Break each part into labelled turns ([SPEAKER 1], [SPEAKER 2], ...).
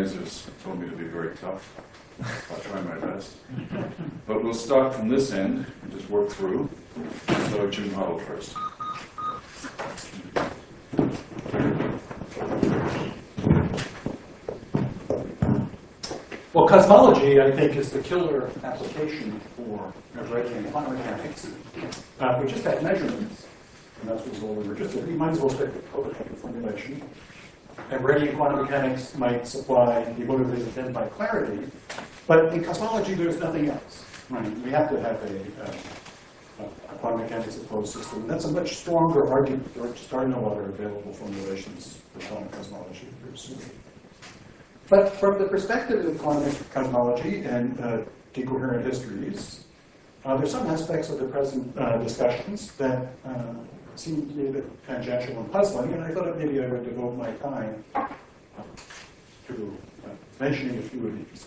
[SPEAKER 1] organizers told me to be very tough. I'll try my best. But we'll start from this end and just work through. So Jim Huddle first.
[SPEAKER 2] Well, cosmology, I think, is the killer application for Everettian quantum mechanics. We just had measurements, and that's what we were interested in. We might as well stick with Copenhagen formulation. Everettian quantum mechanics might supply the motivated then by clarity, but in cosmology, there's nothing else. Right? We have to have a quantum mechanics of closed system. That's a much stronger argument. There just are no other available formulations for quantum cosmology. But from the perspective of quantum cosmology and decoherent histories, there's some aspects of the present discussions that seem to be a bit tangential and puzzling, and I thought maybe I would devote my time to mentioning a few of these.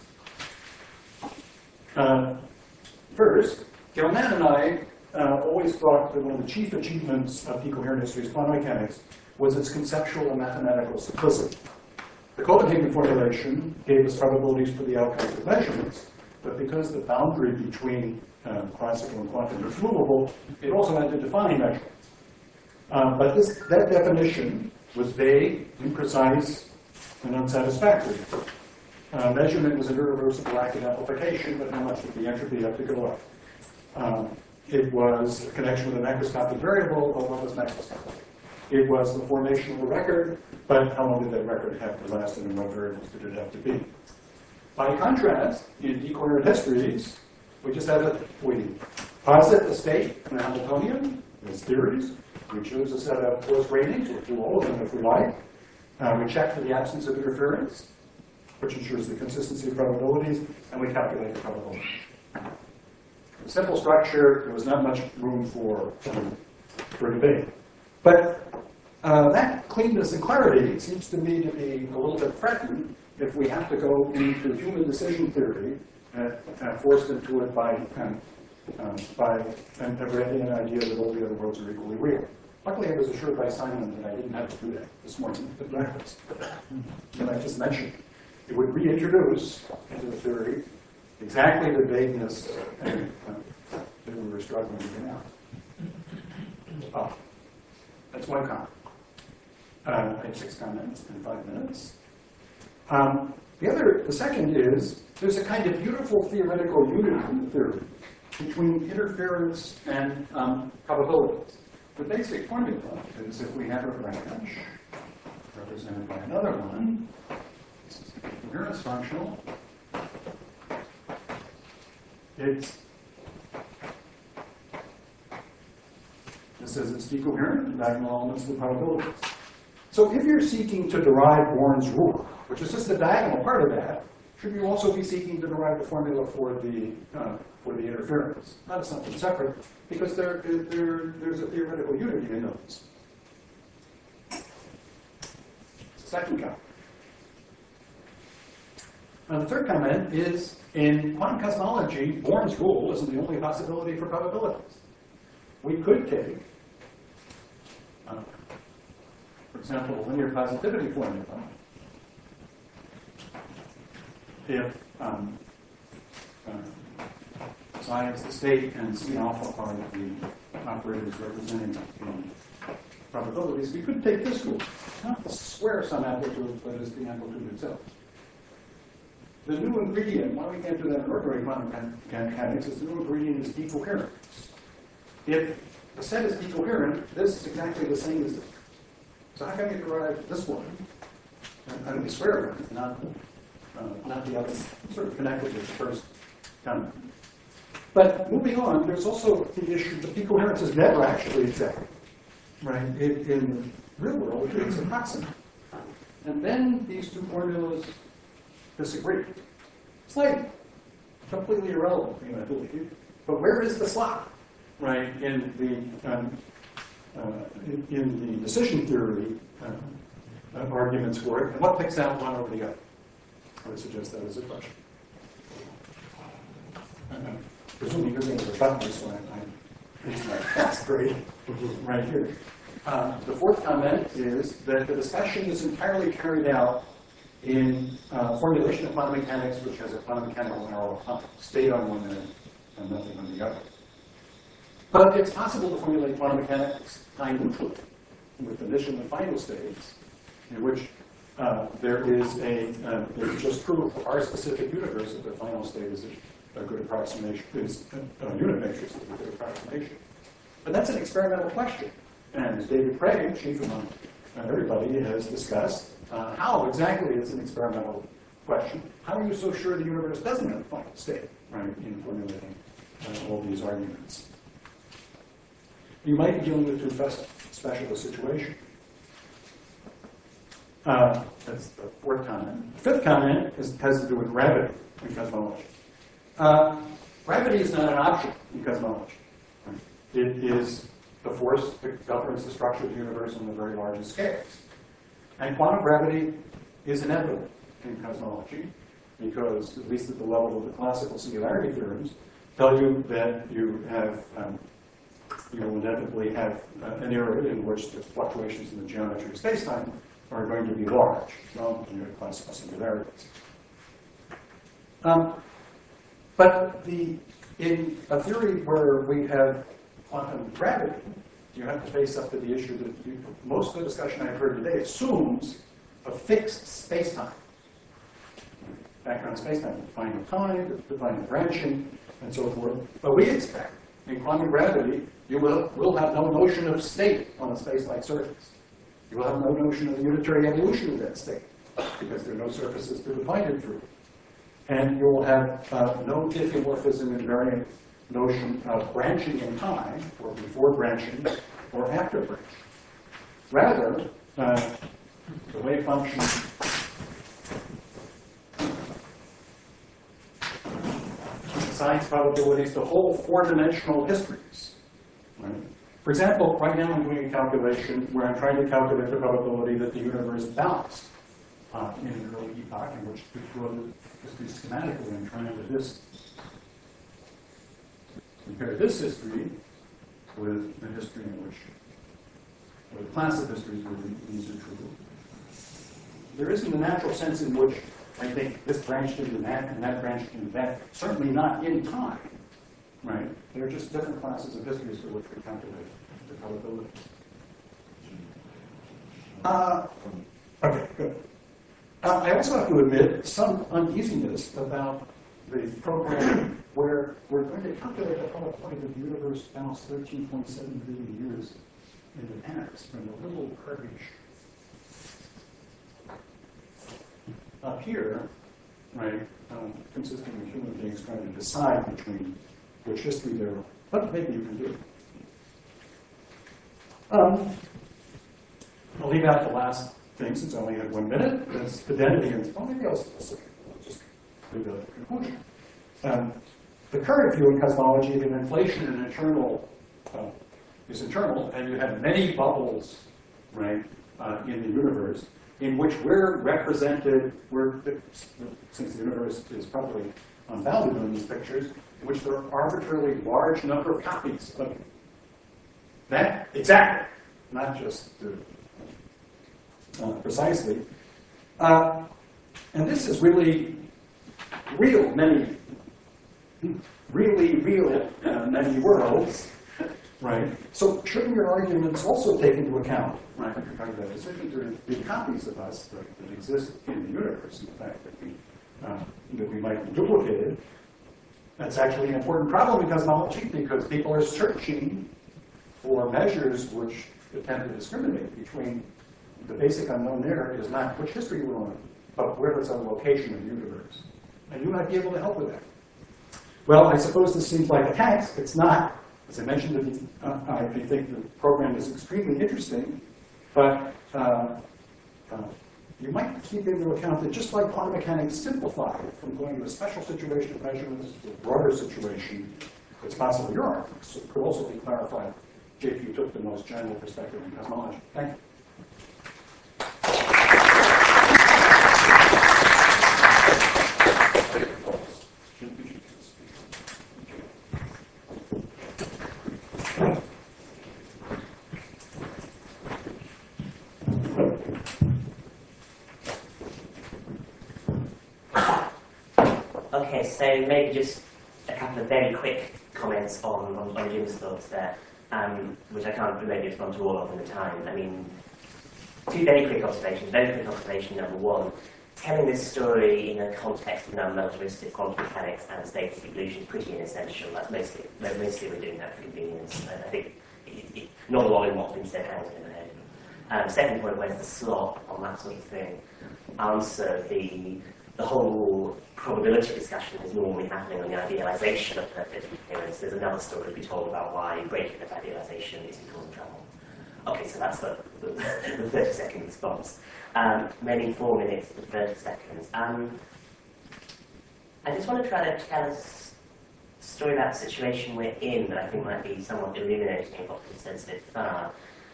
[SPEAKER 2] First, Gell-Mann and I always thought that one of the chief achievements of decoherent histories quantum mechanics was its conceptual and mathematical simplicity. The Copenhagen formulation gave us probabilities for the outcomes of measurements, but because the boundary between classical and quantum is movable, it also had to define measurements. But that definition was vague, imprecise, and unsatisfactory. Measurement was an irreversible act of amplification, but how much did the entropy have to go up? It was a connection with a macroscopic variable, but what was macroscopic? It was the formation of a record, but how long did that record have to last, and what variables did it have to be? By contrast, in decoherent histories, we just we posit the state in Hamiltonian, as theories. We choose a set of force ratings, we'll do all of them if we like. We check for the absence of interference, which ensures the consistency of probabilities, and we calculate the probability. A simple structure, there was not much room for debate. But that cleanness and clarity seems to me to be a little bit threatened if we have to go into human decision theory forced into it by an Everettian idea that all the other worlds are equally real. Luckily, I was assured by Simon that I didn't have to do that this morning at breakfast. And I just mentioned it would reintroduce into the theory exactly the vagueness that we were struggling to get out. That's one comment. I have 6 comments in 5 minutes. The second is, there's a kind of beautiful theoretical unity in the theory between interference and probabilities. The basic formula is if we have a branch represented by another one, this is a coherence functional, this says it's decoherent, diagonal elements of the probabilities. So if you're seeking to derive Born's rule, which is just the diagonal part of that, should you also be seeking to derive the formula for the interference? Not as something separate, because there's a theoretical unity in those. Second comment. The third comment is, in quantum cosmology, Born's rule isn't the only possibility for probabilities. We could take, for example, a linear positivity formula. If psi is the state and C alpha are the operators representing the probabilities, we could take this rule, not the square sum amplitude, but as the amplitude itself. The new ingredient, why we can't do that in ordinary quantum mechanics, is the new ingredient is decoherence. If the set is decoherent, this is exactly the same as this. So how can we derive this one? And the square one, not the other, sort of connected with the first comment. But moving on, there's also the issue that decoherence is never actually exact. Right? In the real world, it's approximate. And then these two formulas disagree. It's like completely irrelevant, I believe. But where is the slot? Right, in the decision theory arguments for it, and what picks out one over the other? I would suggest that as a question. Presuming you're going to rebut me, so that's great. Right here. The fourth comment is that the discussion is entirely carried out in formulation of quantum mechanics, which has a quantum mechanical narrow state on one end and nothing on the other. But it's possible to formulate quantum mechanics time neutrally with initial and final states in which there is it's just true for our specific universe that the final state is a good approximation, is a unit matrix is a good approximation. But that's an experimental question. And as David Craig, chief among everybody, has discussed, how exactly is an experimental question? How are you so sure the universe doesn't have a final state, right, in formulating all these arguments? You might be dealing with too special a situation. That's the fourth comment. The fifth comment has to do with gravity in cosmology. Gravity is not an option in cosmology. Right? It is the force that governs the structure of the universe on the very largest scales. And quantum gravity is inevitable in cosmology because, at least at the level of the classical singularity theorems, tell you that you have you will inevitably have an era in which the fluctuations in the geometry of space-time are going to be large, well, in your classical singularities. But in a theory where we have quantum gravity, you have to face up to the issue that most of the discussion I've heard today assumes a fixed space-time. Background space-time, define the time, define the branching, and so forth. But we expect in quantum gravity, you will have no notion of state on a space-like surface. You will have no notion of the unitary evolution of that state, because there are no surfaces to define it through. And you will have no diffeomorphism invariant notion of branching in time, or before branching, or after branching. Rather, the wave function assigns probabilities to whole four-dimensional histories. Right? For example, right now I'm doing a calculation where I'm trying to calculate the probability that the universe bounced in an early epoch in which to draw the history schematically. I'm trying to compare this history with the history in which, or the class of histories where these are true. There isn't a natural sense in which I think this branched into that and that branched into that. Certainly not in time, right? They're just different classes of histories for which we calculate the probability. Okay, good. I also have to admit some uneasiness about the program where we're going to calculate the probability that the universe bounced 13.7 billion years in advance from the little curvature up here, right, consisting of human beings trying to decide between which history they're on. But maybe you can do it. I'll leave out the last thing since I only had 1 minute. That's identity and, well, maybe I'll just do the conclusion. The current view in cosmology that inflation and is internal, and you have many bubbles, right, in the universe, in which we're represented, since the universe is probably unbounded in these pictures, in which there are arbitrarily large number of copies of that exactly, not just precisely. And this is really many many worlds, right? So shouldn't your arguments also take into account, right, that decision to be copies of us that exist in the universe, and the fact that we might be duplicated? That's actually an important problem in cosmology because people are searching for measures which attempt to discriminate between the basic unknown there is not which history we're on, but where it's a location in the universe. And you might be able to help with that. Well, I suppose this seems like a tax. It's not. As I mentioned, I think the program is extremely interesting, but you might keep into account that just like quantum mechanics simplified from going to a special situation of measurements to a broader situation, it's possible your arguments could also be clarified if you took the most general perspective in cosmology. Thank you.
[SPEAKER 3] Okay, so maybe just a couple of very quick comments on Jim's thoughts there, which I can't maybe respond to all of in the time. I mean, two very quick observations. Very quick observation number one, telling this story in a context of non-relativistic quantum mechanics and state evolution is pretty inessential. That's mostly we're doing that for convenience. I think not a lot in what's been said hangs in my head. Second point, where's the slot on that sort of thing? Answer, the whole probability discussion is normally happening on the idealization of perfect appearance. There's another story to be told about why breaking that idealization is causing trouble. Okay, so that's the 30-second response. Maybe 4 minutes to 30 seconds. I just want to try to tell us a story about the situation we're in that I think might be somewhat illuminating in what sense a bit far.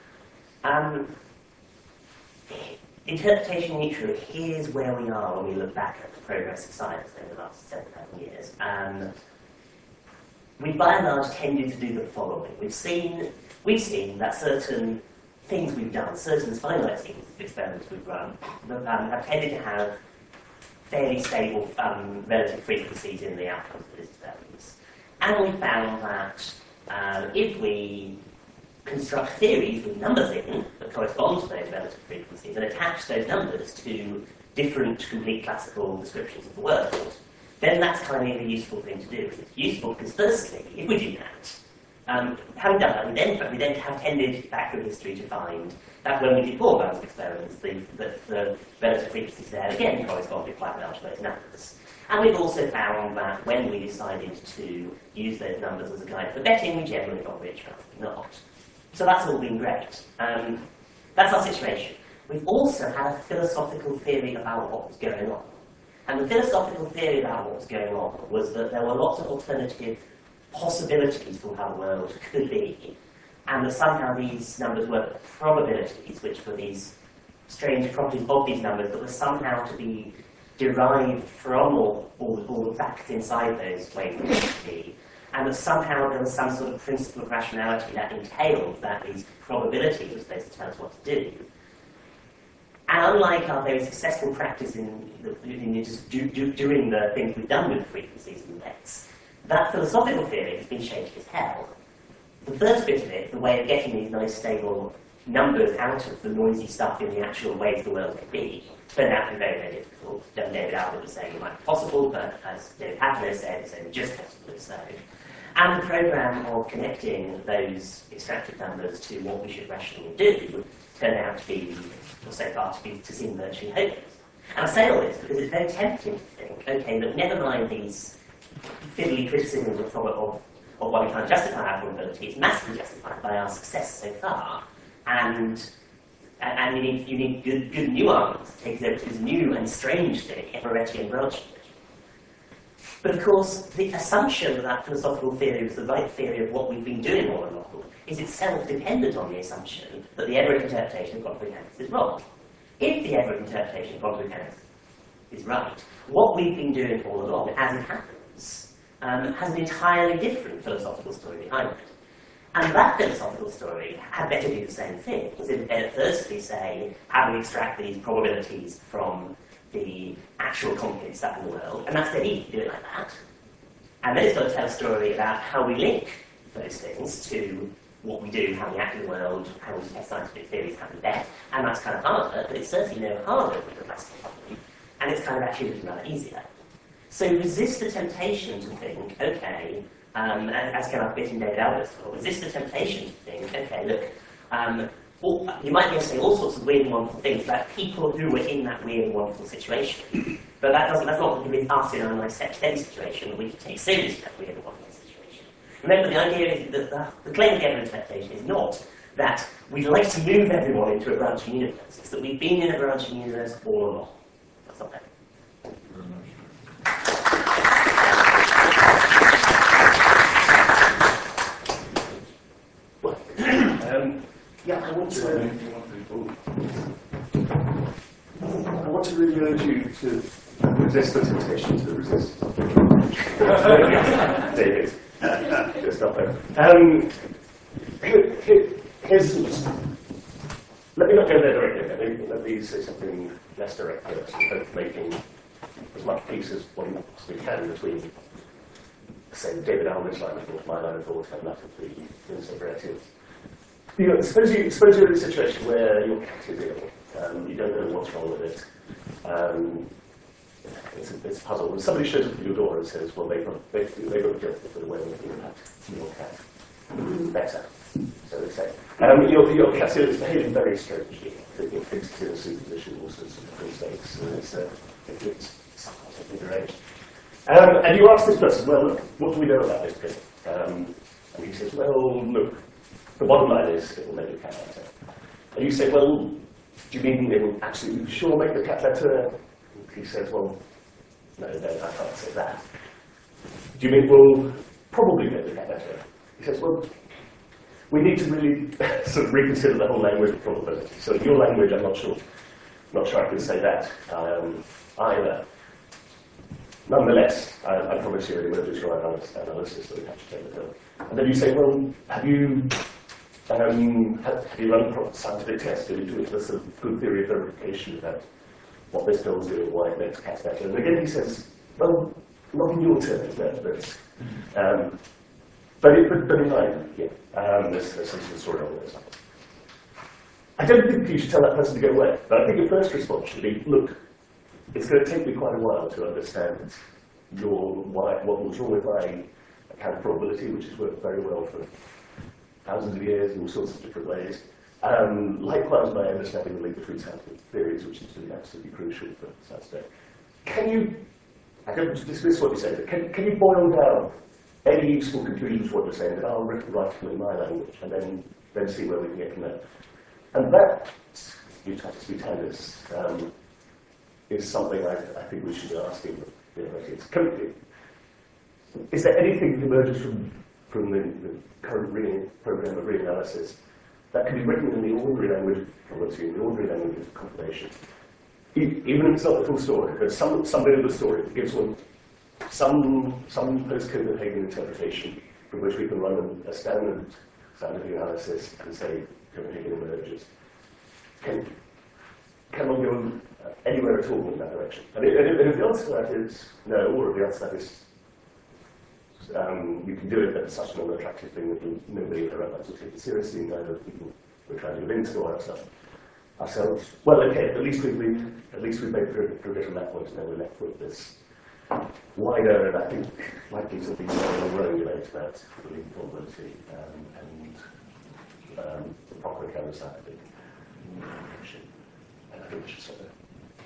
[SPEAKER 3] Interpretation neutral, here's where we are when we look back at the progress of science over the last 7,000 years. We've by and large tended to do the following. We've seen that certain things we've done, certain finite experiments we've run, have tended to have fairly stable relative frequencies in the outcomes of these experiments. And we found that if we construct theories with numbers in that correspond to those relative frequencies and attach those numbers to different complete classical descriptions of the world, then that's kind of a useful thing to do. It's useful because firstly, if we do that, having done that, we then have tended back through history to find that when we did more random experiments, the relative frequencies there again correspond to quite large those numbers. And we've also found that when we decided to use those numbers as a guide for betting, we generally got rich rather than not. So that's all been great. That's our situation. We've also had a philosophical theory about what was going on. And the philosophical theory about what was going on was that there were lots of alternative possibilities for how the world could be, and that somehow these numbers were probabilities, which were these strange properties of these numbers that were somehow to be derived from all the facts inside those ways of reality, and that somehow there was some sort of principle of rationality that entailed that these probabilities were supposed to tell us what to do. And unlike our very successful practice in just doing the things we've done with frequencies and lengths, that philosophical theory has been shaky as hell. The first bit of it, the way of getting these nice stable numbers out of the noisy stuff in the actual ways the world could be, turned out to be very, very difficult. David Albert was saying it might be possible, but as David Hatler said, it's only just possible. So. And the program of connecting those extracted numbers to what we should rationally do turned out to be, or so far to seem virtually hopeless. And I say all this because it's very tempting to think, okay, look, never mind these fiddly criticisms of why we can't justify our probability, it's massively justified by our success so far. And you need good new arguments to take this new and strange thing, Everettian branching. But of course, the assumption that that philosophical theory was the right theory of what we've been doing all along is itself dependent on the assumption that the Everett interpretation of quantum mechanics is wrong. If the Everett interpretation of quantum mechanics is right, what we've been doing all along, as it happens, has an entirely different philosophical story behind it. And that philosophical story had better do the same thing. It would better firstly say, how do we extract these probabilities from the actual concrete stuff in the world, and that's dead easy to do it like that. And then it's got to tell a story about how we link those things to what we do, how we act in the world, how we test scientific theories, how we bet, and that's kind of harder, but it's certainly no harder than the classical theory, and it's kind of actually looking rather easier. So resist the temptation to think, okay, as came up a bit in David Albert's talk, resist the temptation to think, okay, look, you might be able to say all sorts of weird and wonderful things about people who were in that weird and wonderful situation. But that's not going to convince us in our nice steady situation that we can take seriously that weird and wonderful situation. Remember, the idea is that the claim of the Everett interpretation is not that we'd like to move everyone into a branching universe. It's that we've been in a branching universe all along. That's not that.
[SPEAKER 1] Thank you very much.
[SPEAKER 2] Yeah, I want to really urge you to resist the temptation to resist. David, just stop there. Let me not go there directly. Let me say something less direct first, and hope making as much
[SPEAKER 4] rough pieces what you possibly can between, say, David Allen's line of thought, my line of thought, and that of the integrative. You know, suppose you're in a situation where your cat is ill, you don't know what's wrong with it. It's a puzzle. When somebody shows up at your door and says, well, they've got a job for the way of looking at your cat. Better, so they say. Your cat is behaving very strangely. It thinks it's in a superposition, all sorts of different states, and it's something deranged. And you ask this person, well, look, what do we know about this pin? And he says, well, look, the bottom line is it will make your cat better. And you say, well, do you mean it will absolutely sure make the cat better? And he says, well, no, I can't say that. Do you mean it will probably make the cat better? He says, well, we need to really sort of reconsider the whole language of probability. So in your language, I'm not sure I can say that either. Nonetheless, I promise you an emergency analysis that we have to take the bill. And then you say, well, have you run scientific tests? Have you do a sort of good theory of verification about what this pill's doing, why it makes cats better? And again, he says, well, not in your terms, but in mine, yeah. There's some sort of story on this. I don't think you should tell that person to go away, but I think your first response should be, look, it's going to take me quite a while to understand what was wrong with my account probability, which has worked very well for thousands of years in all sorts of different ways. Likewise, my understanding the link between scientific theories, which is absolutely crucial for science today. Can you, I don't dismiss what you say, but can you boil down any useful conclusions to what you're saying that I'll write them in my language, and then see where we can get from there? And that, mutatis mutandis, is something I think we should be asking the universities. Is there anything that emerges from the current program of reanalysis that can be written in the ordinary language of probability, in the ordinary language of compilation? Even if it's not the full story, but some bit of the story that gives one some post-Copenhagen interpretation from which we can run a standard scientific analysis and say Copenhagen emerges. Can one go anywhere at all in that direction? And if the answer to that is no, or if the answer to that is you can do it, but it's such an unattractive thing that nobody around us will take it seriously, neither people we're trying to convince or ourselves. Well, okay, at least we've made progress on that point, and then we're left with this wider, and I think likely to be more growing debate about probability and the proper kind of scientific information. And I think we should stop there.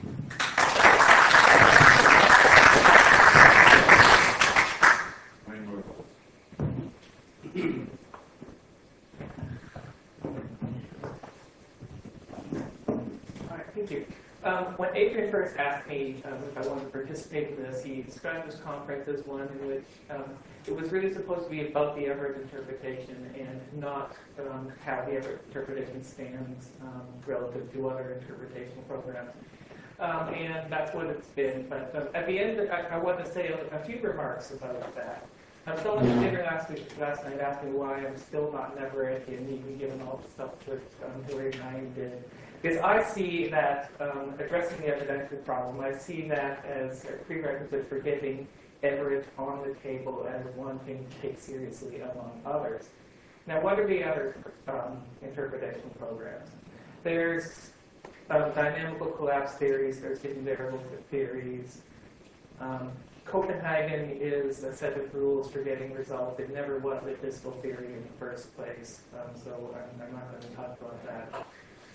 [SPEAKER 5] Thank you. When Adrian first asked me if I wanted to participate in this, he described this conference as one in which it was really supposed to be about the Everett interpretation and not how the Everett interpretation stands relative to other interpretational programs. And that's what it's been. But at the end, I want to say a few remarks about that. Someone at dinner last night asked me why I'm still not never at and even given all the stuff that Hillary and I did. Because I see that addressing the evidentiary problem, I see that as a prerequisite for getting Everett on the table as one thing to take seriously among others. Now, what are the other interpretation programs? There's dynamical collapse theories, there's hidden variable theories. Copenhagen is a set of rules for getting results. It never was a fiscal theory in the first place, so I'm not going to talk about that.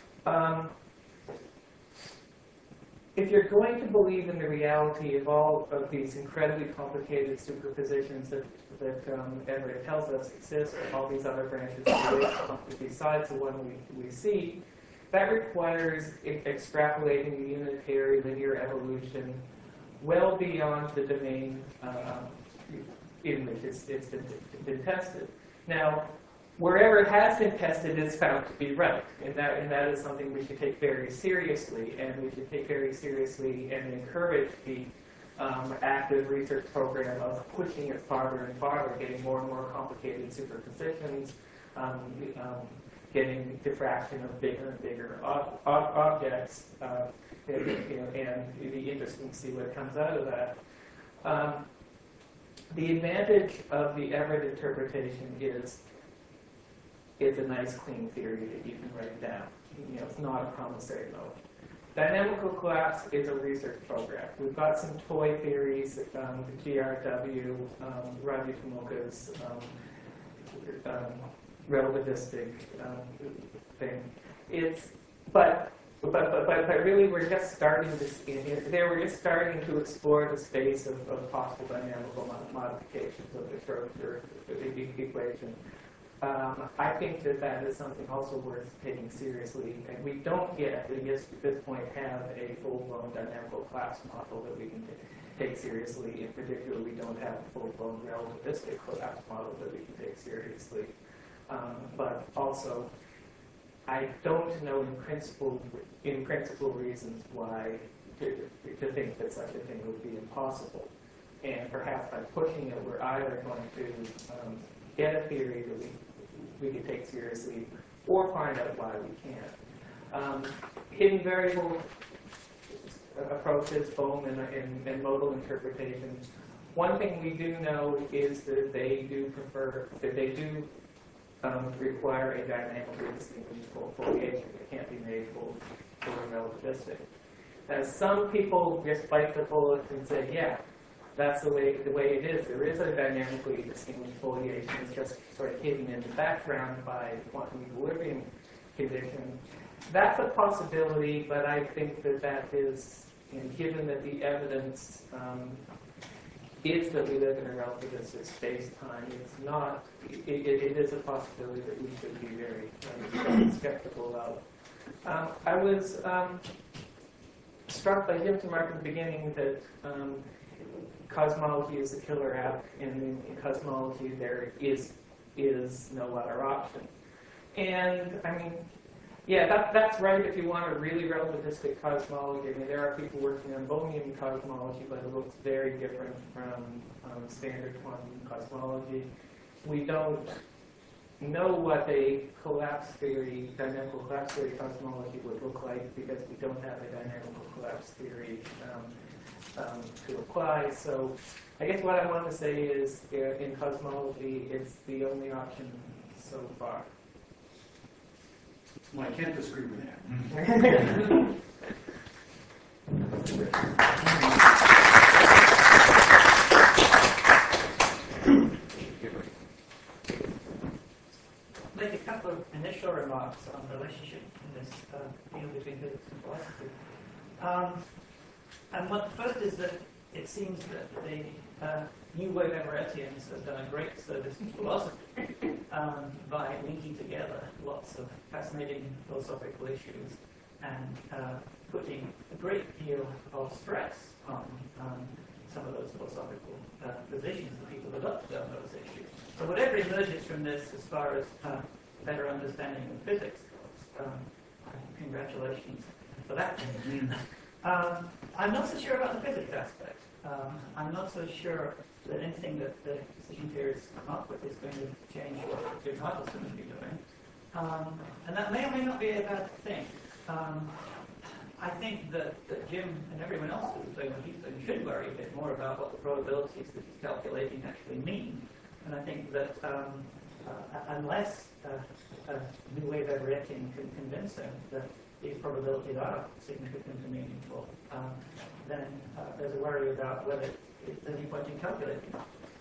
[SPEAKER 5] If you're going to believe in the reality of all of these incredibly complicated superpositions that Everett tells us exist, and all these other branches besides the one we see, that requires extrapolating the unitary linear evolution well beyond the domain in which it's been tested. Now, wherever it has been tested, it's found to be right, and that is something we should take very seriously, and we should take very seriously and encourage the active research program of pushing it farther and farther, getting more and more complicated superpositions, getting diffraction of bigger and bigger objects, and it'd be interesting to see what comes out of that. The advantage of the Everett interpretation is it's a nice, clean theory that you can write down. It's not a promissory note. Dynamical collapse is a research program. We've got some toy theories, the GRW, Ravi Tomoka's relativistic thing. But really, we're just starting we're just starting to explore the space of possible dynamical modifications of the Schrödinger equation. I think that is something also worth taking seriously, and we don't yet, at this point, have a full-blown dynamical collapse model that we can take seriously. In particular, we don't have a full-blown relativistic collapse model that we can take seriously. But also, I don't know in principle reasons why to think that such a thing would be impossible. And perhaps by pushing it, we're either going to get a theory that we can take seriously, or find out why we can't. Hidden variable approaches, foam and modal interpretation. One thing we do know is that they do require a dynamically distinguishable foliation. It can't be made full relativistic. Now, some people just bite the bullet and say, yeah, that's the way it is. There is a dynamically distinguished foliation. It's just sort of hidden in the background by quantum equilibrium condition. That's a possibility, but I think that is, given that the evidence is that we live in a relativistic space-time, it's not. It is a possibility that we should be very skeptical of. I was struck by Jim's remark at the beginning that cosmology is the killer app, and in cosmology there is no other option. And I mean, yeah, that's right if you want a really relativistic cosmology. I mean, there are people working on Bohmian cosmology, but it looks very different from standard quantum cosmology. We don't know what a dynamical collapse theory cosmology would look like because we don't have a dynamical collapse theory to apply. So I guess what I want to say is in cosmology, it's the only option so far.
[SPEAKER 2] Well, I can't disagree with that.
[SPEAKER 6] Make a couple of initial remarks on the relationship in this field between physics and philosophy. The first is that it seems that the New Wave Everettians have done a great service to philosophy by linking together lots of fascinating philosophical issues and putting a great deal of stress on some of those philosophical positions that people adopt on those issues. So whatever emerges from this as far as better understanding of physics goes, congratulations for that. I'm not so sure about the physics aspect. I'm not so sure that anything that the decision theorists come up with is going to change what Jim Hartle's going to be doing. And that may or may not be a bad thing. I think that Jim and everyone else who's doing what he's doing should worry a bit more about what the probabilities that he's calculating actually mean. And I think that unless a New Wave Everettian can convince him that these probabilities are significant and meaningful, then there's a worry about whether there's any point in calculating.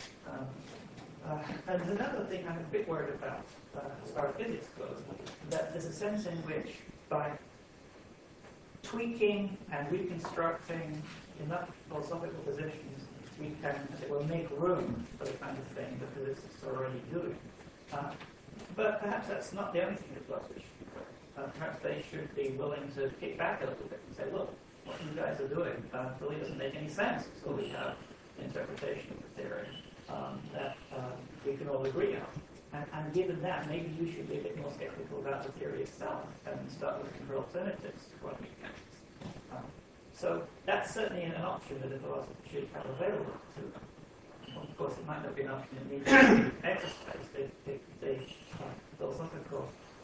[SPEAKER 6] And there's another thing I'm a bit worried about as far as physics goes, that there's a sense in which by tweaking and reconstructing enough philosophical positions, we can, as it will, make room for the kind of thing that physicists are already doing. But perhaps that's not the only thing that philosophers should do. Perhaps they should be willing to kick back a little bit and say, look, what you guys are doing really doesn't make any sense until we have an interpretation of the theory that we can all agree on. And given that, maybe you should be a bit more skeptical about the theory itself and start looking for alternatives to quantum mechanics. So that's certainly an option that a philosopher should have available to them. Well, of course, it might not be an option that needs to be exercised. The philosophical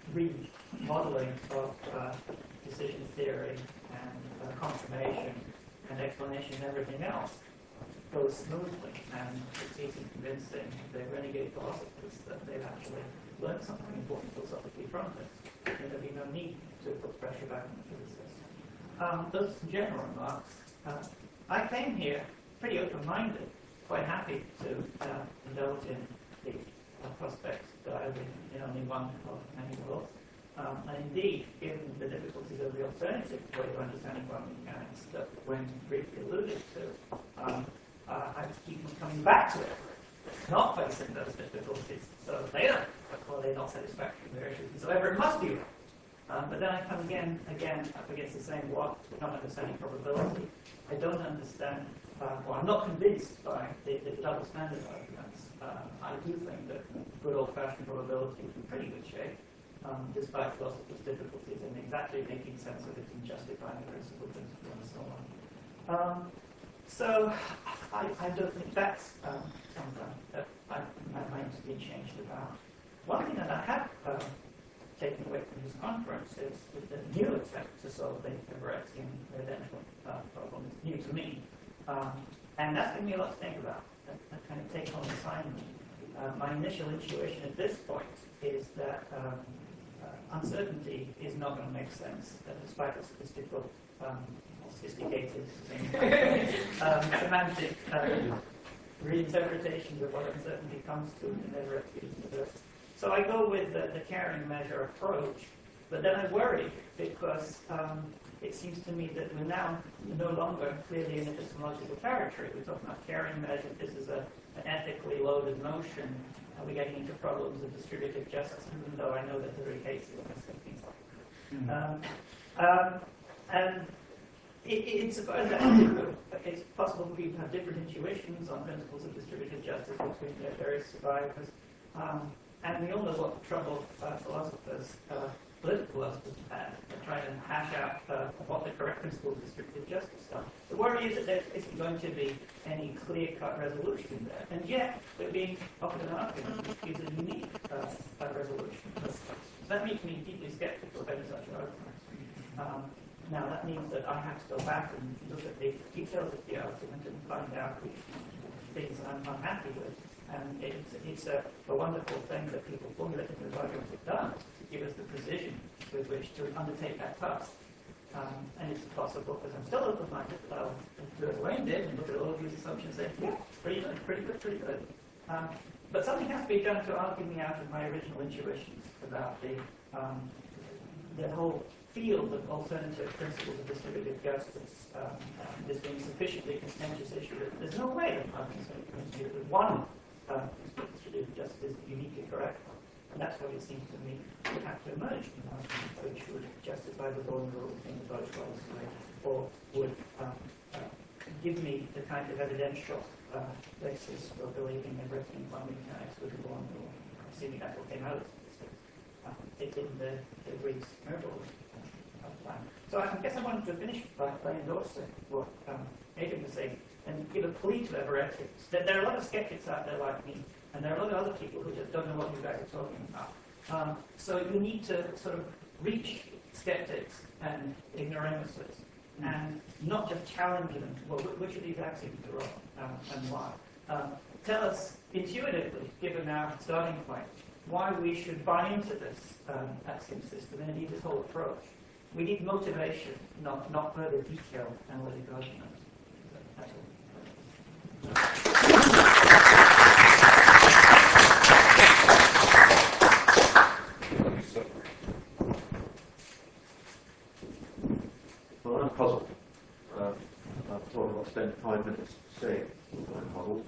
[SPEAKER 6] remodeling of decision theory and confirmation and explanation and everything else goes smoothly, and it's easy convincing the renegade philosophers that they've actually learned something important philosophically from this, and there'll be no need to put pressure back on the physicists. Those general remarks. I came here pretty open-minded, quite happy to indulge in the prospects that I live in only one of many worlds. And indeed, given the difficulties of the alternative way of understanding quantum mechanics that Wayne briefly alluded to, I keep coming back to it, not facing those difficulties. So they are, well, they're not satisfactory, they're issues whatsoever. It must be right. But then I come again up against the same what, not understanding probability. I don't understand, well, I'm not convinced by the double standard arguments. I do think that good old-fashioned probability is in pretty good shape, despite philosophers' difficulties in exactly making sense of it and justifying principle and so on. So I don't think that's something that I might be changed about. One thing that I have taken away from this conference is the new attempt to solve the Everettian evidential problem is new to me. And that's given me a lot to think about, a kind of take-home assignment. My initial intuition at this point is that uncertainty is not going to make sense, despite the sophisticated semantic reinterpretations of what uncertainty comes to in Everett. So I go with the carrying measure approach, but then I worry because it seems to me that we're now no longer clearly in epistemological territory. We're talking about carrying measure. This is an ethically loaded notion. Are we getting into problems of distributive justice, even though I know that there are cases of and it's it's possible for people to have different intuitions on principles of distributive justice between their various survivors. And we all know what trouble philosophers, political philosophers have trying to hash out what the correct principles of distributive justice are. The worry is that there isn't going to be any clear-cut resolution there. And yet, we're being offered an argument which gives a unique resolution. So that makes me deeply skeptical of any such argument. Now, that means that I have to go back and look at the details of the argument and find out which things I'm unhappy with. And it's a wonderful thing that people formulating those arguments have done to give us the precision with which to undertake that task. And it's possible, because I'm still open-minded, that I'll do as Wayne did and look at all of these assumptions and say, yeah, pretty good, pretty good, pretty good. But something has to be done to argue me out of my original intuitions about the whole field of alternative principles of distributive justice, this being a sufficiently contentious issue. There's no way that I'm concerned with one distributive justice is uniquely correct. And that's what it seems to me would have to emerge from an argument which would justify the golden rule in the Deutschweiss way, or would give me the kind of evidential basis for believing that Everettian quantum mechanics was the golden rule, assuming that's what came out of it in the Greeks' miracle plan. So I guess I wanted to finish by endorsing what Adrian was saying and give a plea to Everettians. There are a lot of skeptics out there like me, and there are a lot of other people who just don't know what you guys are talking about. So you need to sort of reach skeptics and ignoramuses and not just challenge them. Well, which of these axioms are wrong and why? Tell us intuitively, given our starting point, why we should buy into this axiom system and indeed this whole approach. We need motivation, not further detailed analytic argument. That's all.
[SPEAKER 7] Well, I'm puzzled. I thought I'd spend 5 minutes saying I'm puzzled.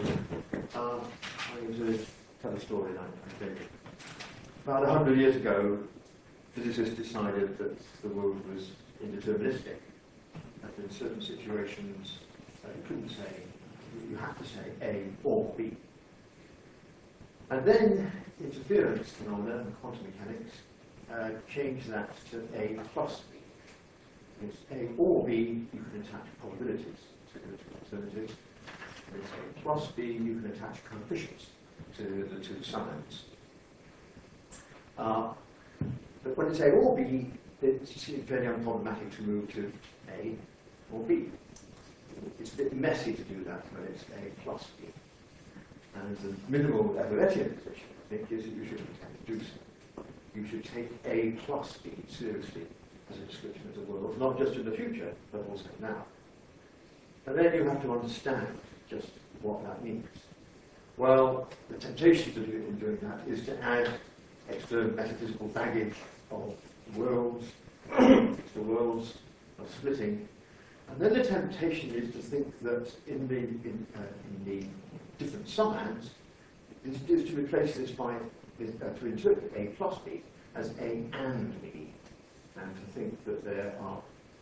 [SPEAKER 7] I'm going to tell a story now. About 100 years ago, physicists decided that the world was indeterministic. And in certain situations, you couldn't say, you have to say A or B. And then interference phenomena and quantum mechanics changed that to A plus B. It's A or B, you can attach probabilities to the alternatives. It's A plus B, you can attach coefficients to the two signs. But when it's A or B, it seems fairly unproblematic to move to A or B. It's a bit messy to do that when it's A plus B. And the minimal Everettian position, I think, is that you should do so. You should take A plus B seriously as a description of the world, not just in the future, but also now. And then you have to understand just what that means. Well, the temptation to do in doing that is to add extra metaphysical baggage of worlds, the worlds of splitting. And then the temptation is to think that in the different subhands is to replace this by, to interpret A plus B as A and B, and to think that there are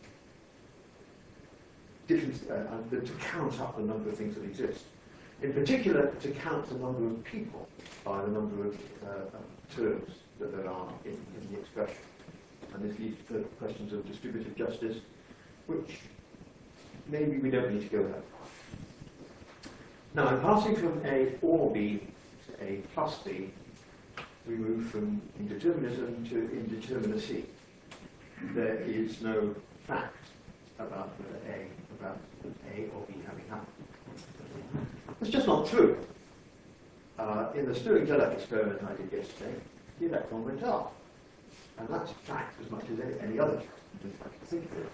[SPEAKER 7] different, to count up the number of things that exist. In particular, to count the number of people by the number of terms that there are in the expression. And this leads to questions of distributive justice, which maybe we don't need to go that far. Now, in passing from A or B to A plus B, we move from indeterminism to indeterminacy. There is no fact about A or B having happened. It's just not true. In the Stirling-Zedek experiment I did yesterday, the electron went up. And that's a fact as much as any other fact. I can think of it.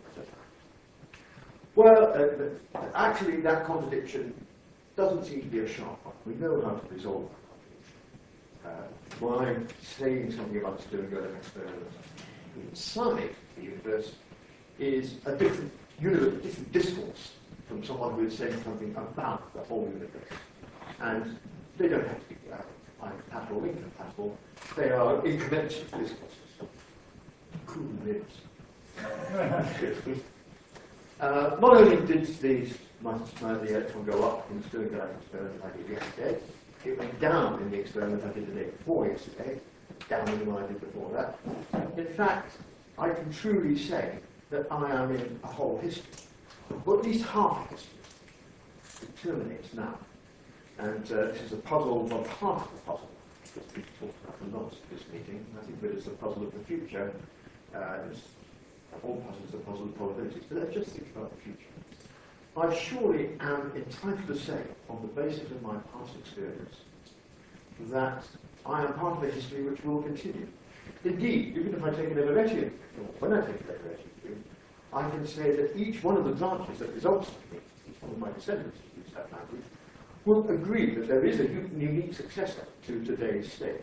[SPEAKER 7] Well, actually, that contradiction doesn't seem to be a sharp one. We know how to resolve that contradiction. By saying something about the Stirling-Zedek experiment inside the universe is a different universe, a different discourse from someone who is saying something about the whole universe. And they don't have to be compatible or incompatible. They are incommensurate discourses. Cool lips. Not only did the electron go up in the Stirling-Zedek experiment I did yesterday, it went down in the experiment I did the day before yesterday, down in the one I did before that. In fact, I can truly say that I am in a whole history, or at least half a history. It terminates now. And this is a puzzle of half the puzzle that we talked about a lot at this meeting. I think that it's the puzzle of the future. All puzzles are puzzle of probabilities, but let's just think about the future. I surely am entitled to say, on the basis of my past experience, that I am part of a history which will continue. Indeed, even if I take an Everettian, or when I take an Everettian view, I can say that each one of the branches that results from me, each one of my descendants, to use that language, will agree that there is a unique successor to today's state.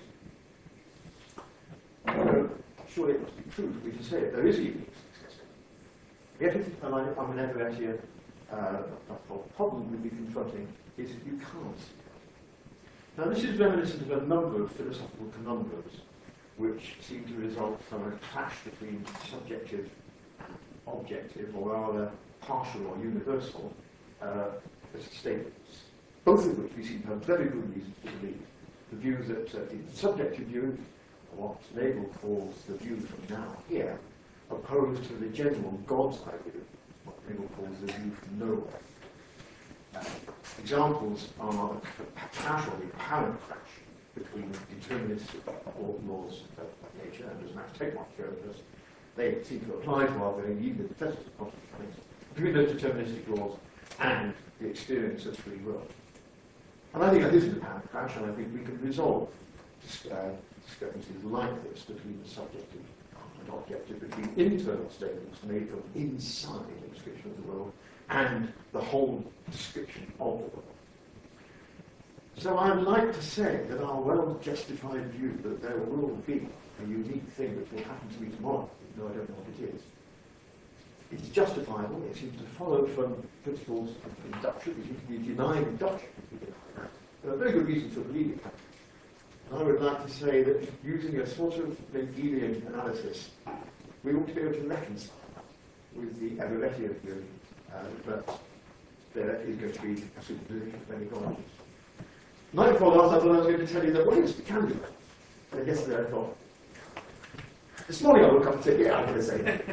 [SPEAKER 7] Surely it must be true for me to say that there is a unique successor. Yet if I'm an Everettian, the problem we'll be confronting is that you can't see that. Now this is reminiscent of a number of philosophical conundrums which seem to result from a clash between subjective and objective, or rather partial or universal statements, both of which we seem to have very good reasons to believe. The view that the subjective view, what Nagel calls the view from now here, opposed to the general God's eye view, what Nagel calls the view from nowhere. Examples are a casually apparent clash between deterministic laws of nature, and as Max Tegmark showed us, they seem to apply to our very even the test of quantum mechanics, between those deterministic laws and the experience of free will. And I think that is an apparent clash, and I think we can resolve discrepancies like this between the subjective and objective, between internal statements made from inside a description of the world and the whole description of the world. So I'd like to say that our well-justified view that there will be a unique thing which will happen to me tomorrow, even though I don't know what it is, it's justifiable. It seems to follow from principles of induction. We seem to be denying induction. There are very good reasons for believing that. And I would like to say that using a sort of Mendelian analysis, we ought to be able to reconcile with the Everettian view that there is going to be a superposition of many gods. Night before last, I thought I was going to tell you that, well, yes, we can do that. And yesterday I thought, this morning I woke up and said, yeah, I'm going to say that.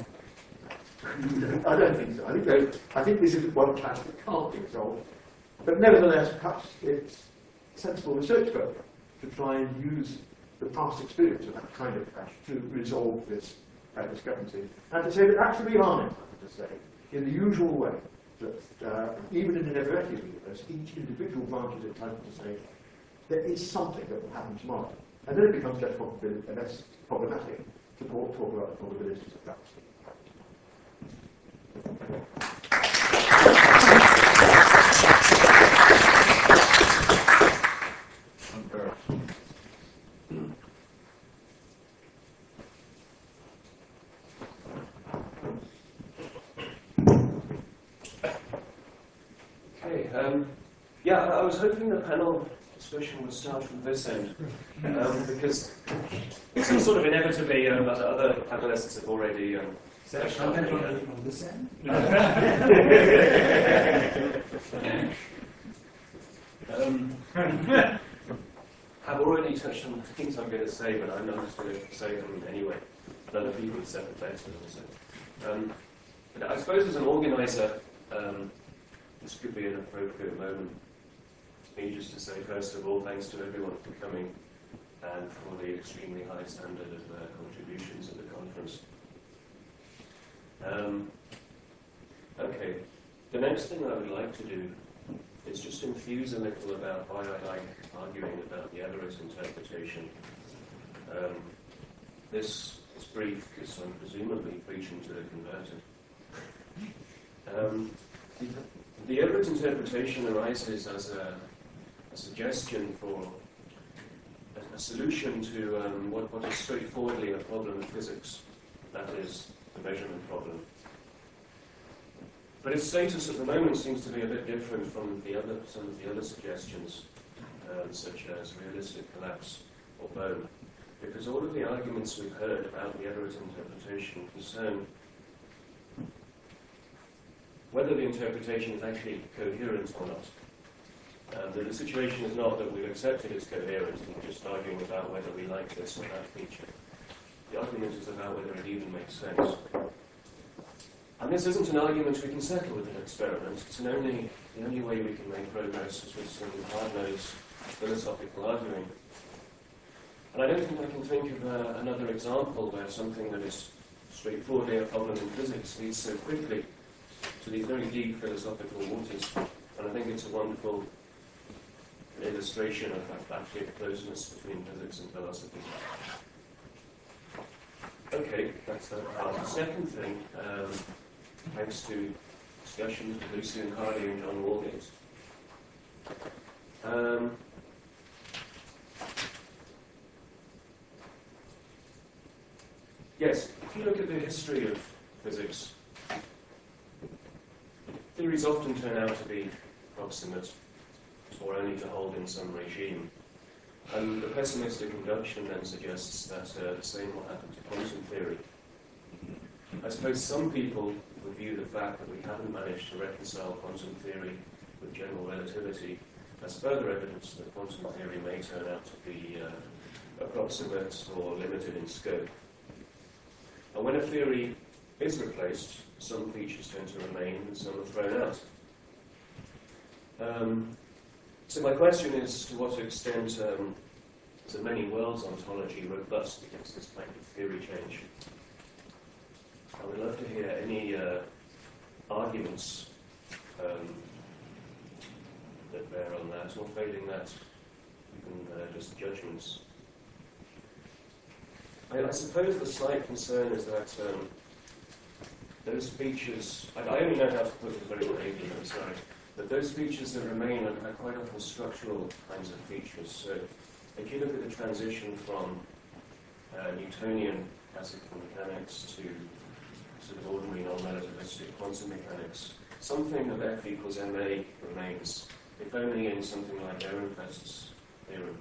[SPEAKER 7] I don't think so. I think this is one clash that can't be resolved. But nevertheless, perhaps it's sensible research work to try and use the past experience of that kind of crash to resolve this discrepancy, and to say that actually we are entitled to say, in the usual way, that even in an Everetti's universe, each individual branch is entitled to say, there is something that will happen tomorrow. And then it becomes less problematic to talk about the probabilities of that.
[SPEAKER 8] Yeah, I was hoping the panel discussion would start from this end, because it's sort of inevitably that other panelists have already touched on
[SPEAKER 2] on this end?
[SPEAKER 8] have already touched on the things I'm going to say, but I'm not just going to say them anyway. And other people have said the best also. But I suppose as an organizer, this could be an appropriate moment for me just to say, first of all, thanks to everyone for coming and for the extremely high standard of their contributions at the conference. Okay, the next thing I would like to do is just infuse a little about why I like arguing about the Everett interpretation. This is brief because I'm presumably preaching to the converted. The Everett interpretation arises as a suggestion for a solution to what is straightforwardly a problem of physics, that is, the measurement problem. But its status at the moment seems to be a bit different from some of the other suggestions, such as realistic collapse or bone, because all of the arguments we've heard about the Everett interpretation concern whether the interpretation is actually coherent or not. The situation is not that we've accepted it's coherent and we're just arguing about whether we like this or that feature. The argument is about whether it even makes sense. And this isn't an argument we can settle with an experiment. It's the only way we can make progress is with some hard-nosed philosophical arguing. And I don't think I can think of another example where something that is straightforwardly a problem in physics leads so quickly to these very deep philosophical waters. And I think it's a wonderful illustration of that closeness between physics and philosophy. Okay, that's that part. The second thing, thanks to discussions with Lucian Hardy and John Walgate. Yes, if you look at the history of physics, theories often turn out to be proximate or only to hold in some regime. And the pessimistic induction then suggests that the same will happen to quantum theory. I suppose some people would view the fact that we haven't managed to reconcile quantum theory with general relativity as further evidence that quantum theory may turn out to be approximate or limited in scope. And when a theory is replaced, some features tend to remain and some are thrown out. So my question is, to what extent is a many worlds ontology robust against this kind of theory change? I would love to hear any arguments that bear on that, or failing that, even just judgments. I suppose the slight concern is that those features, I only know how to put it very bravely, I'm sorry, but those features that remain are quite often structural kinds of features. So if you look at the transition from Newtonian classical mechanics to sort of ordinary non-relativistic quantum mechanics, something of F equals ma remains, if only in something like Ehrenfest's theorem.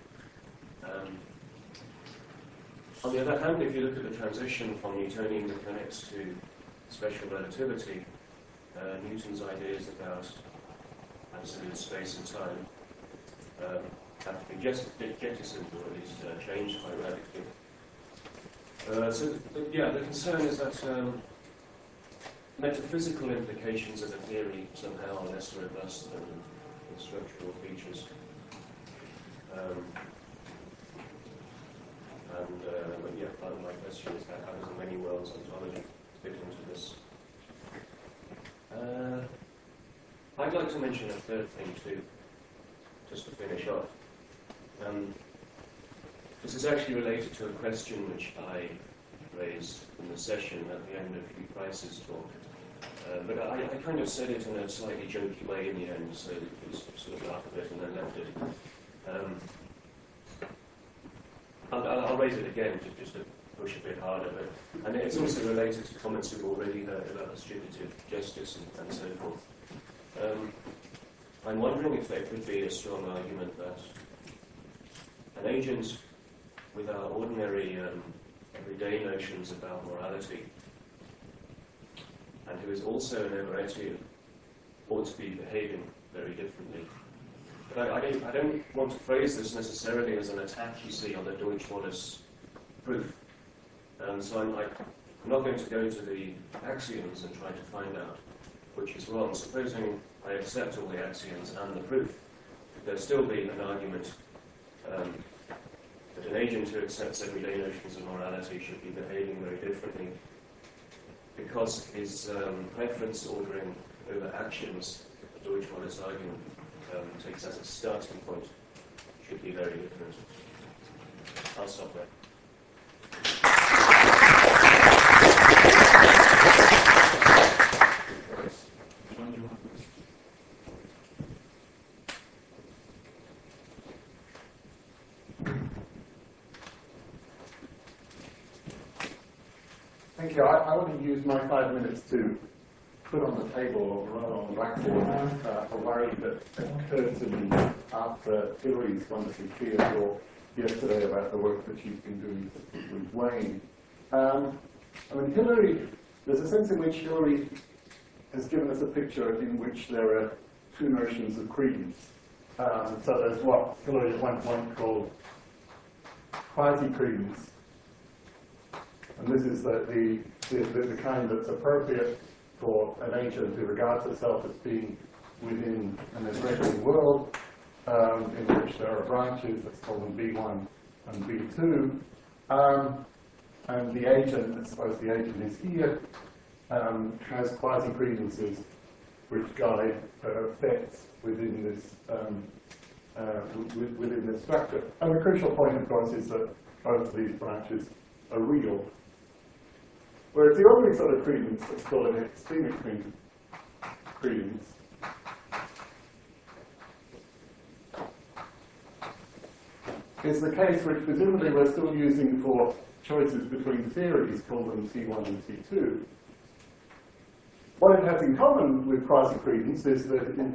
[SPEAKER 8] On the other hand, if you look at the transition from Newtonian mechanics to special relativity, Newton's ideas about absolute space and time have to be jettisoned, or at least changed quite radically. The concern is that metaphysical implications of a theory somehow are less robust than the structural features. And but yeah, part of my question is how does the many worlds ontology fit into this? I'd like to mention a third thing too, just to finish off. This is actually related to a question which I raised in the session at the end of Hugh Price's talk. But I kind of said it in a slightly jokey way in the end, so you sort of laugh a bit and then left it. I'll raise it again just to push a bit harder, and it's also related to comments we've already heard about distributive justice and so forth. I'm wondering if there could be a strong argument that an agent with our ordinary everyday notions about morality, and who is also an Everettian, ought to be behaving very differently. But I don't want to phrase this necessarily as an attack, you see, on the Deutsch Wallace proof. So I'm not going to go to the axioms and try to find out which is wrong. Supposing I accept all the axioms and the proof, there'll still be an argument that an agent who accepts everyday notions of morality should be behaving very differently because his preference ordering over actions, the Deutsch Wallace argument takes as a starting point, should be very different. I'll stop there.
[SPEAKER 9] Thank you. I want to use my 5 minutes to put on the table, or rather on the blackboard, a worry that occurred to me after Hillary's wonderfully clear talk yesterday about the work that she's been doing with Wayne. I mean, Hillary, there's a sense in which Hillary has given us a picture in which there are two notions of credence. So there's what Hillary at one point called quasi-credence. And this is the kind that's appropriate for an agent who regards itself as being within an Everettian world, in which there are branches, let's call them B1 and B2. And the agent, I suppose the agent is here, has quasi-credences which guide effects within this within this structure. And the crucial point, of course, is that both of these branches are real. Whereas the ordinary sort of credence, let's call it epistemic credence, is the case which presumably we're still using for choices between theories, call them C1 and C2. What it has in common with quasi-credence is that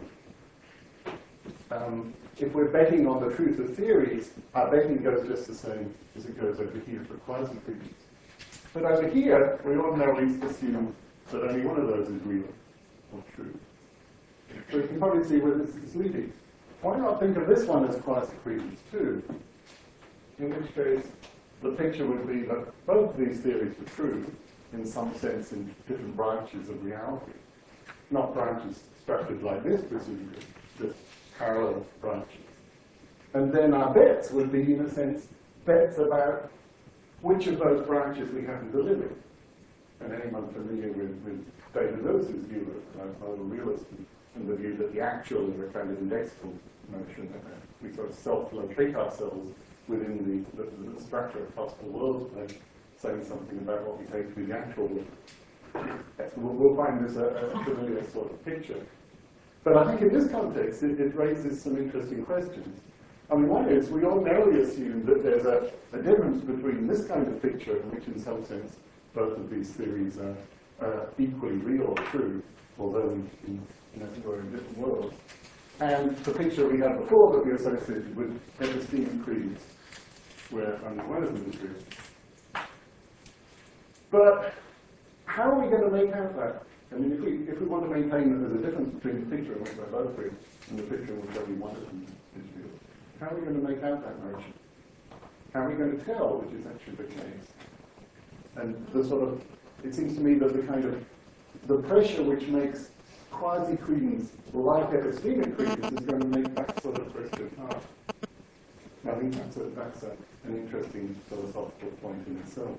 [SPEAKER 9] if we're betting on the truth of theories, our betting goes just the same as it goes over here for quasi-credence. But over here, we ordinarily assume that only one of those is real or true. So you can probably see where this is leading. Why not think of this one as quasi-credence too? In which case, the picture would be that both of these theories are true, in some sense, in different branches of reality. Not branches structured like this, presumably, just parallel branches. And then our bets would be, in a sense, bets about which of those branches we happen to live in. And anyone familiar with David Lewis's view of model realism, and the view that the actual is a kind of indexable notion, that we sort of self-locate ourselves within the structure of possible worlds by saying something about what we take to be the actual world. We'll find this a familiar sort of picture. But I think in this context, it raises some interesting questions. I mean, one is, we ordinarily assume that there's a difference between this kind of picture, in which in some sense both of these theories are equally real or true, although we're in different worlds, and the picture we had before that we associated with epistemic credence, where only one of them is real. But how are we going to make out that? I mean, if we want to maintain that there's a difference between the picture in which they're both real and the picture in which only one of them is real, how are we going to make out that notion? How are we going to tell which is actually the case? And the sort of, it seems to me that the kind of, the pressure which makes quasi-credence like epistemic credence is going to make that sort of question hard. I think that's an interesting philosophical point in itself.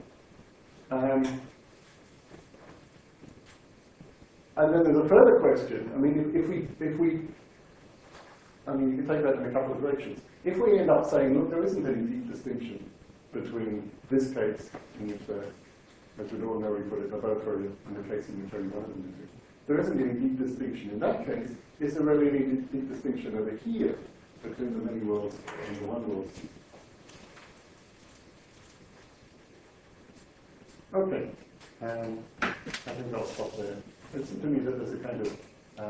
[SPEAKER 9] And then there's a further question. I mean, if we, I mean, you can take that in a couple of directions. If we end up saying, look, there isn't any deep distinction between this case, in which as we'd ordinarily put it, a boat or in the case in which everybody is doing, there isn't any deep distinction. In that case, is there really any deep distinction over here between the many worlds and the one world? Okay, I think I'll stop there. It seems to me that there's a kind of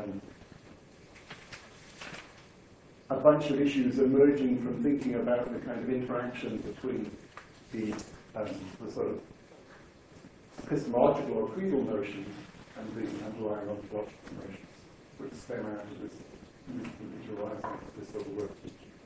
[SPEAKER 9] a bunch of issues emerging from thinking about the kind of interaction between the sort of epistemological or creedal notions and the underlying ontological notions, which stem out of this, which arise out of this sort of work.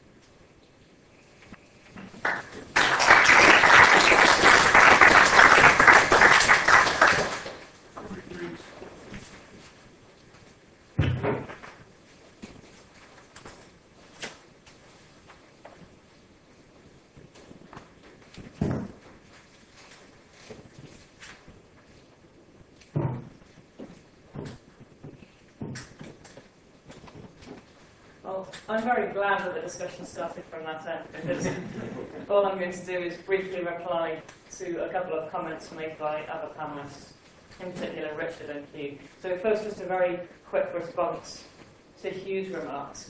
[SPEAKER 5] Well, I'm very glad that the discussion started from that end, because all I'm going to do is briefly reply to a couple of comments made by other panelists, in particular Richard and Hugh. So first, just a very quick response to Hugh's remarks.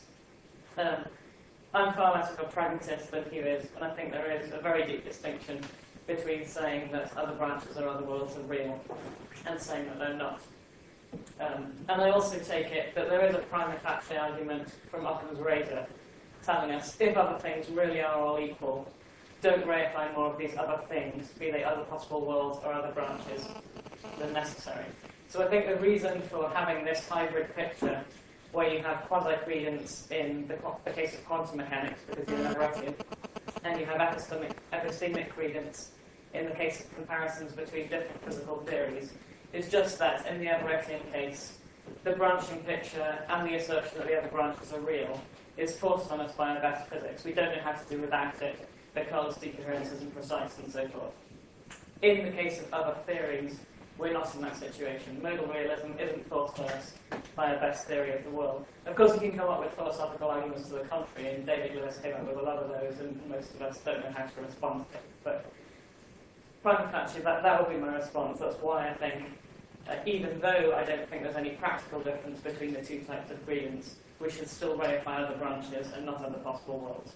[SPEAKER 5] I'm far less of a pragmatist than Hugh is, and I think there is a very deep distinction between saying that other branches or other worlds are real and saying that they're not. And I also take it that there is a prima facie argument from Occam's razor telling us if other things really are all equal, don't reify more of these other things, be they other possible worlds or other branches, than necessary. So I think the reason for having this hybrid picture, where you have quasi-credence in the case of quantum mechanics, because you're Everettian, and you have epistemic credence in the case of comparisons between different physical theories, is just that in the Everettian case, the branching picture and the assertion that the other branches are real is forced on us by our best physics. We don't know how to do without it because decoherence isn't precise and so forth. In the case of other theories, we're not in that situation. Modal realism isn't forced on us by our best theory of the world. Of course, you can come up with philosophical arguments to the contrary, and David Lewis came up with a lot of those, and most of us don't know how to respond to it. But prima facie, that would be my response. That's why I think, even though I don't think there's any practical difference between the two types of credence, we should still reify other branches and not other possible worlds.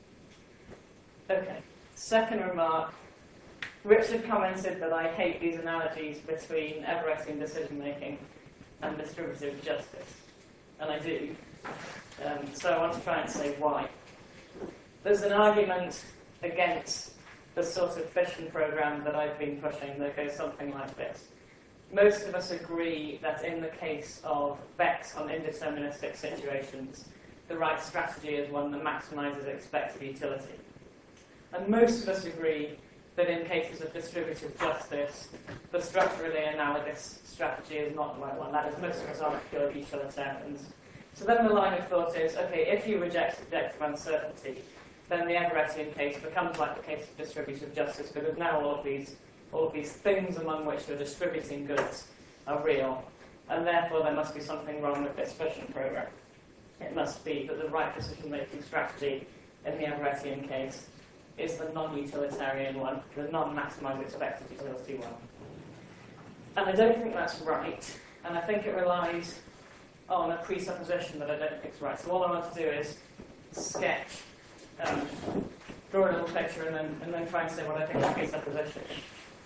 [SPEAKER 5] Okay, second remark. Richard commented that I hate these analogies between Everettian decision-making and distributive justice, and I do. So I want to try and say why. There's an argument against the sort of fission program that I've been pushing that goes something like this. Most of us agree that in the case of bets on indeterministic situations, the right strategy is one that maximizes expected utility. And most of us agree that in cases of distributive justice, the structurally analogous strategy is not the right one. That is, most of us aren't pure utilitarians. So then the line of thought is, okay, if you reject subjective uncertainty, then the Everettian case becomes like the case of distributive justice, because now all of these things among which you're distributing goods are real, and therefore there must be something wrong with this fission program. It must be that the right decision-making strategy in the Everettian case is the non-utilitarian one, the non-maximise expected utility one. And I don't think that's right, and I think it relies on a presupposition that I don't think is right. So all I want to do is sketch, draw a little picture, and then try and say what I think the presupposition is.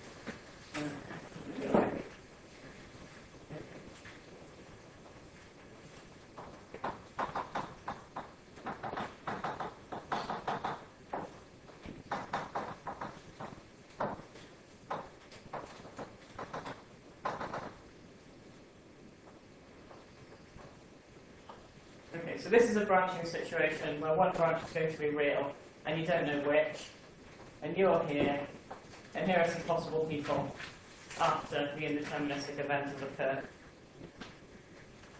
[SPEAKER 5] Okay, so this is a branching situation where one branch is going to be real, and you don't know which, and you're here, and here are some possible people after the indeterministic event has occurred.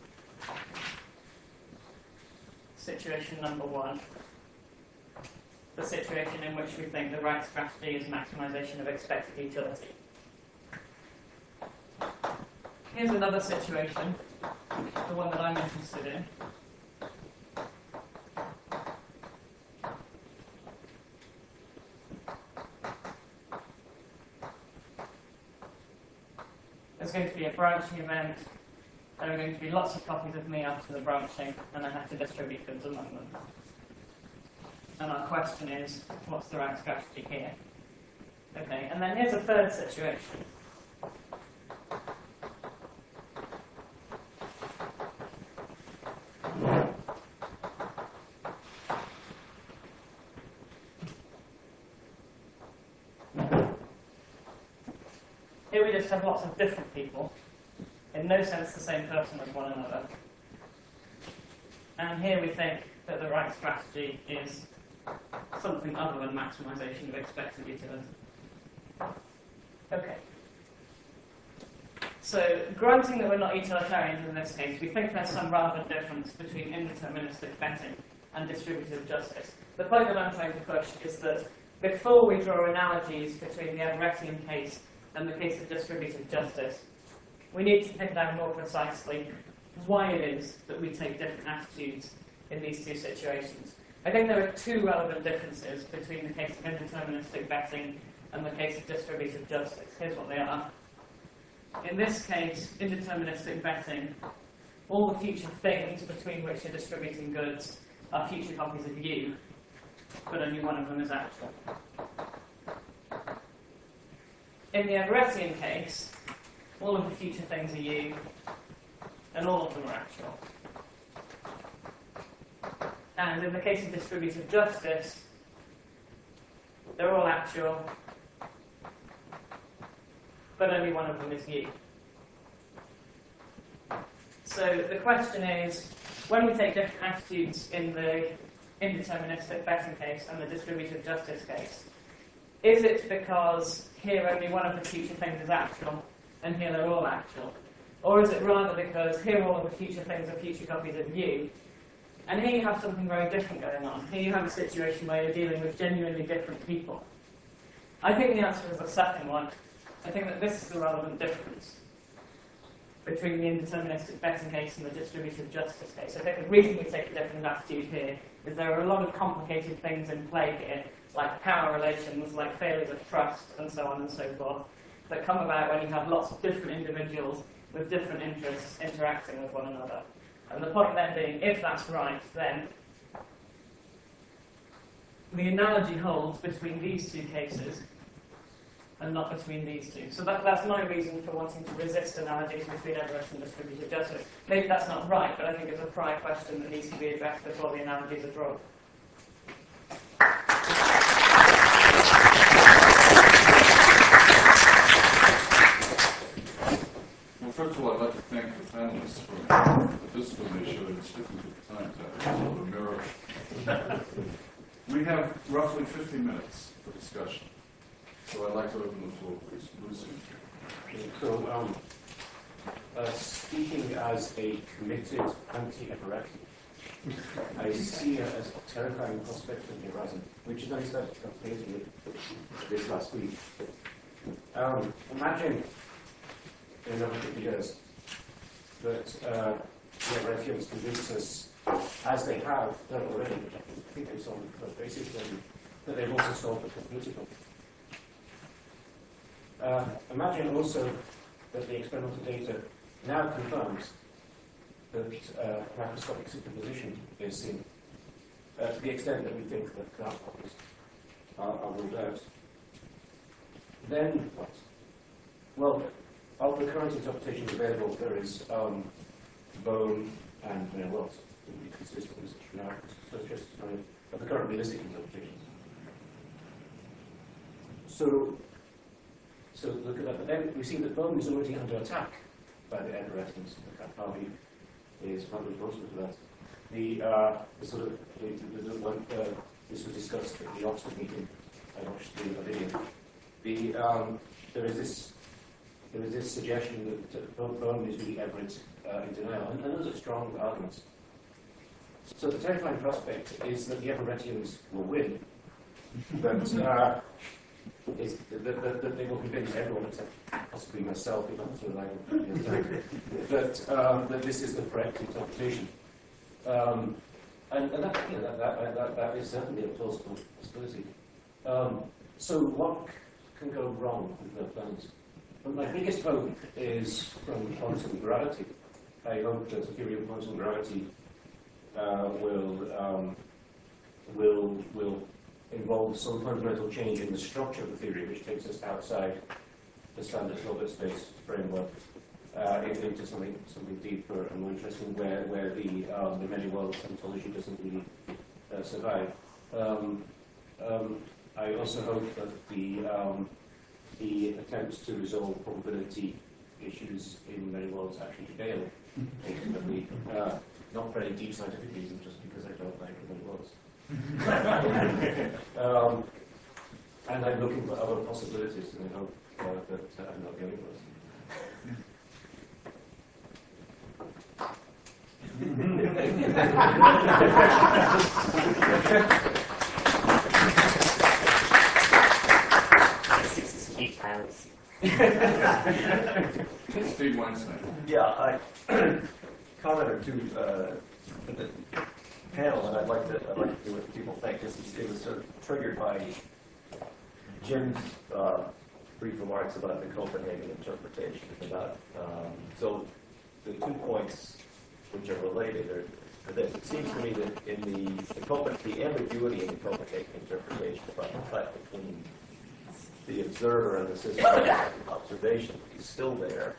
[SPEAKER 5] Situation number one.
[SPEAKER 6] the situation in which we think the right strategy is maximisation of expected utility. Here's another situation, the one that I'm interested in. There's going to be a branching event. There are going to be lots of copies of me after the branching, and I have to distribute goods among them. And our question is, what's the right strategy here? Okay, and then here's a third situation. Here we just have lots of different people, in no sense the same person as one another. And here we think that the right strategy is something other than maximisation of expected utility. Okay. So, granting that we're not utilitarians in this case, we think there's some relevant difference between indeterministic betting and distributive justice. The point that I'm trying to push is that before we draw analogies between the Everettian case and the case of distributive justice, we need to pin down more precisely why it is that we take different attitudes in these two situations. I think there are two relevant differences between the case of indeterministic betting and the case of distributive justice. Here's what they are. In this case, indeterministic betting, all the future things between which you're distributing goods are future copies of you, but only one of them is actual. In the Everettian case, all of the future things are you, and all of them are actual. And in the case of distributive justice, they're all actual, but only one of them is you. So the question is, when we take different attitudes in the indeterministic betting case and the distributive justice case, is it because here only one of the future things is actual, and here they're all actual? Or is it rather because here all of the future things are future copies of you, and here you have something very different going on? Here you have a situation where you're dealing with genuinely different people. I think the answer is the second one. I think that this is the relevant difference between the indeterministic betting case and the distributive justice case. I think the reason we take a different attitude here is there are a lot of complicated things in play here, like power relations, like failures of trust, and so on and so forth, that come about when you have lots of different individuals with different interests interacting with one another. And the point then being, if that's right, then the analogy holds between these two cases and not between these two. So that's my reason for wanting to resist analogies between Everett and distributive justice. Maybe that's not right, but I think it's a prior question that needs to be addressed before the analogies are drawn.
[SPEAKER 1] Well, first of all, I'd like to thank the panelists for the discipline they showed in sticking to the time. That was sort of a mirror. We have roughly 50 minutes for discussion. So I'd like to open the floor, please. Lucy.
[SPEAKER 10] So, speaking as a committed anti-Everett, I see it as a terrifying prospect on the horizon, which is unexpected compared to this last week. Imagine in another 50 years that the Everettians convince us, as they have done already, which I think they've solved the first basis, that they've also solved the political. Imagine also that the experimental data now confirms that macroscopic superposition is seen, to the extent that we think that graph copies are ruled out. Then what? Well, of the current interpretations available, there is Bohm and Wells, who we consider now, so it's just of the current realistic interpretations. So look at that. But then we see that Bohm is already under attack by the Everettians. Harvey is probably closer to that. This was discussed at the Oxford meeting. I watched the video. There is this suggestion that Bohm is really Everett in denial, and those are strong arguments. So the terrifying prospect is that the Everettians will win, that they will convince everyone, except possibly myself, if I'm still alive, that this is the correct interpretation. And that is certainly a plausible possibility. So what can go wrong with the plans? Well, my biggest hope is from quantum gravity. I hope that the theory of quantum gravity will involve some fundamental change in the structure of the theory, which takes us outside the standard Hilbert space framework into something deeper and more interesting, where the many worlds ontology doesn't really survive. I also hope that the attempts to resolve probability issues in many worlds actually fail, ultimately. Not for any deep scientific reason, just because I don't like the many worlds. And I'm looking for other possibilities, and I hope that I'm not the only person.
[SPEAKER 1] Steve Weinstein.
[SPEAKER 11] Yeah, I commented to the panel, and I'd like to do what people think. It was sort of triggered by Jim's brief remarks about the Copenhagen interpretation. So the 2 points which are related are this. It seems to me that in the ambiguity in the Copenhagen interpretation about the cut between the observer and the systematic observation is still there,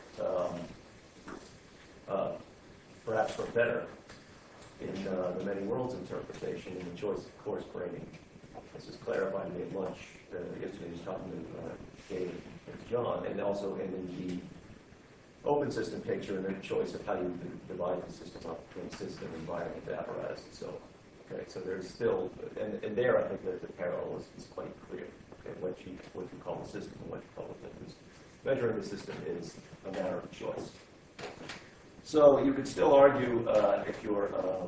[SPEAKER 11] perhaps for better, in the many worlds interpretation and the choice of course grading. This is clarified me at lunch yesterday. I was talking to Gabe and John, and also in the open system picture and the choice of how you divide the system up between system, environment, apparatus, and so on. Okay, so there's still, and there I think that the parallel is quite clear. Okay, what you call the system and what you call the business. Measuring the system is a matter of choice. So you could still argue if you're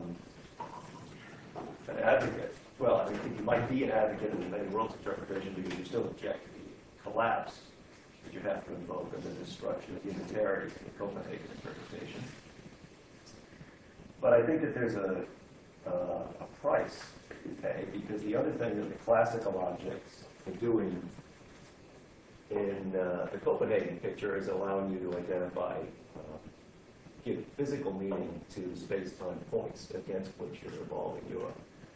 [SPEAKER 11] an advocate. Well, I think you might be an advocate in the many worlds interpretation because you still object to the collapse that you have to invoke and the destruction of unitarity in the Copenhagen interpretation. But I think that there's a price to pay, because the other thing that the classical objects are doing in the Copenhagen picture is allowing you to identify, give physical meaning to space-time points against which you're evolving your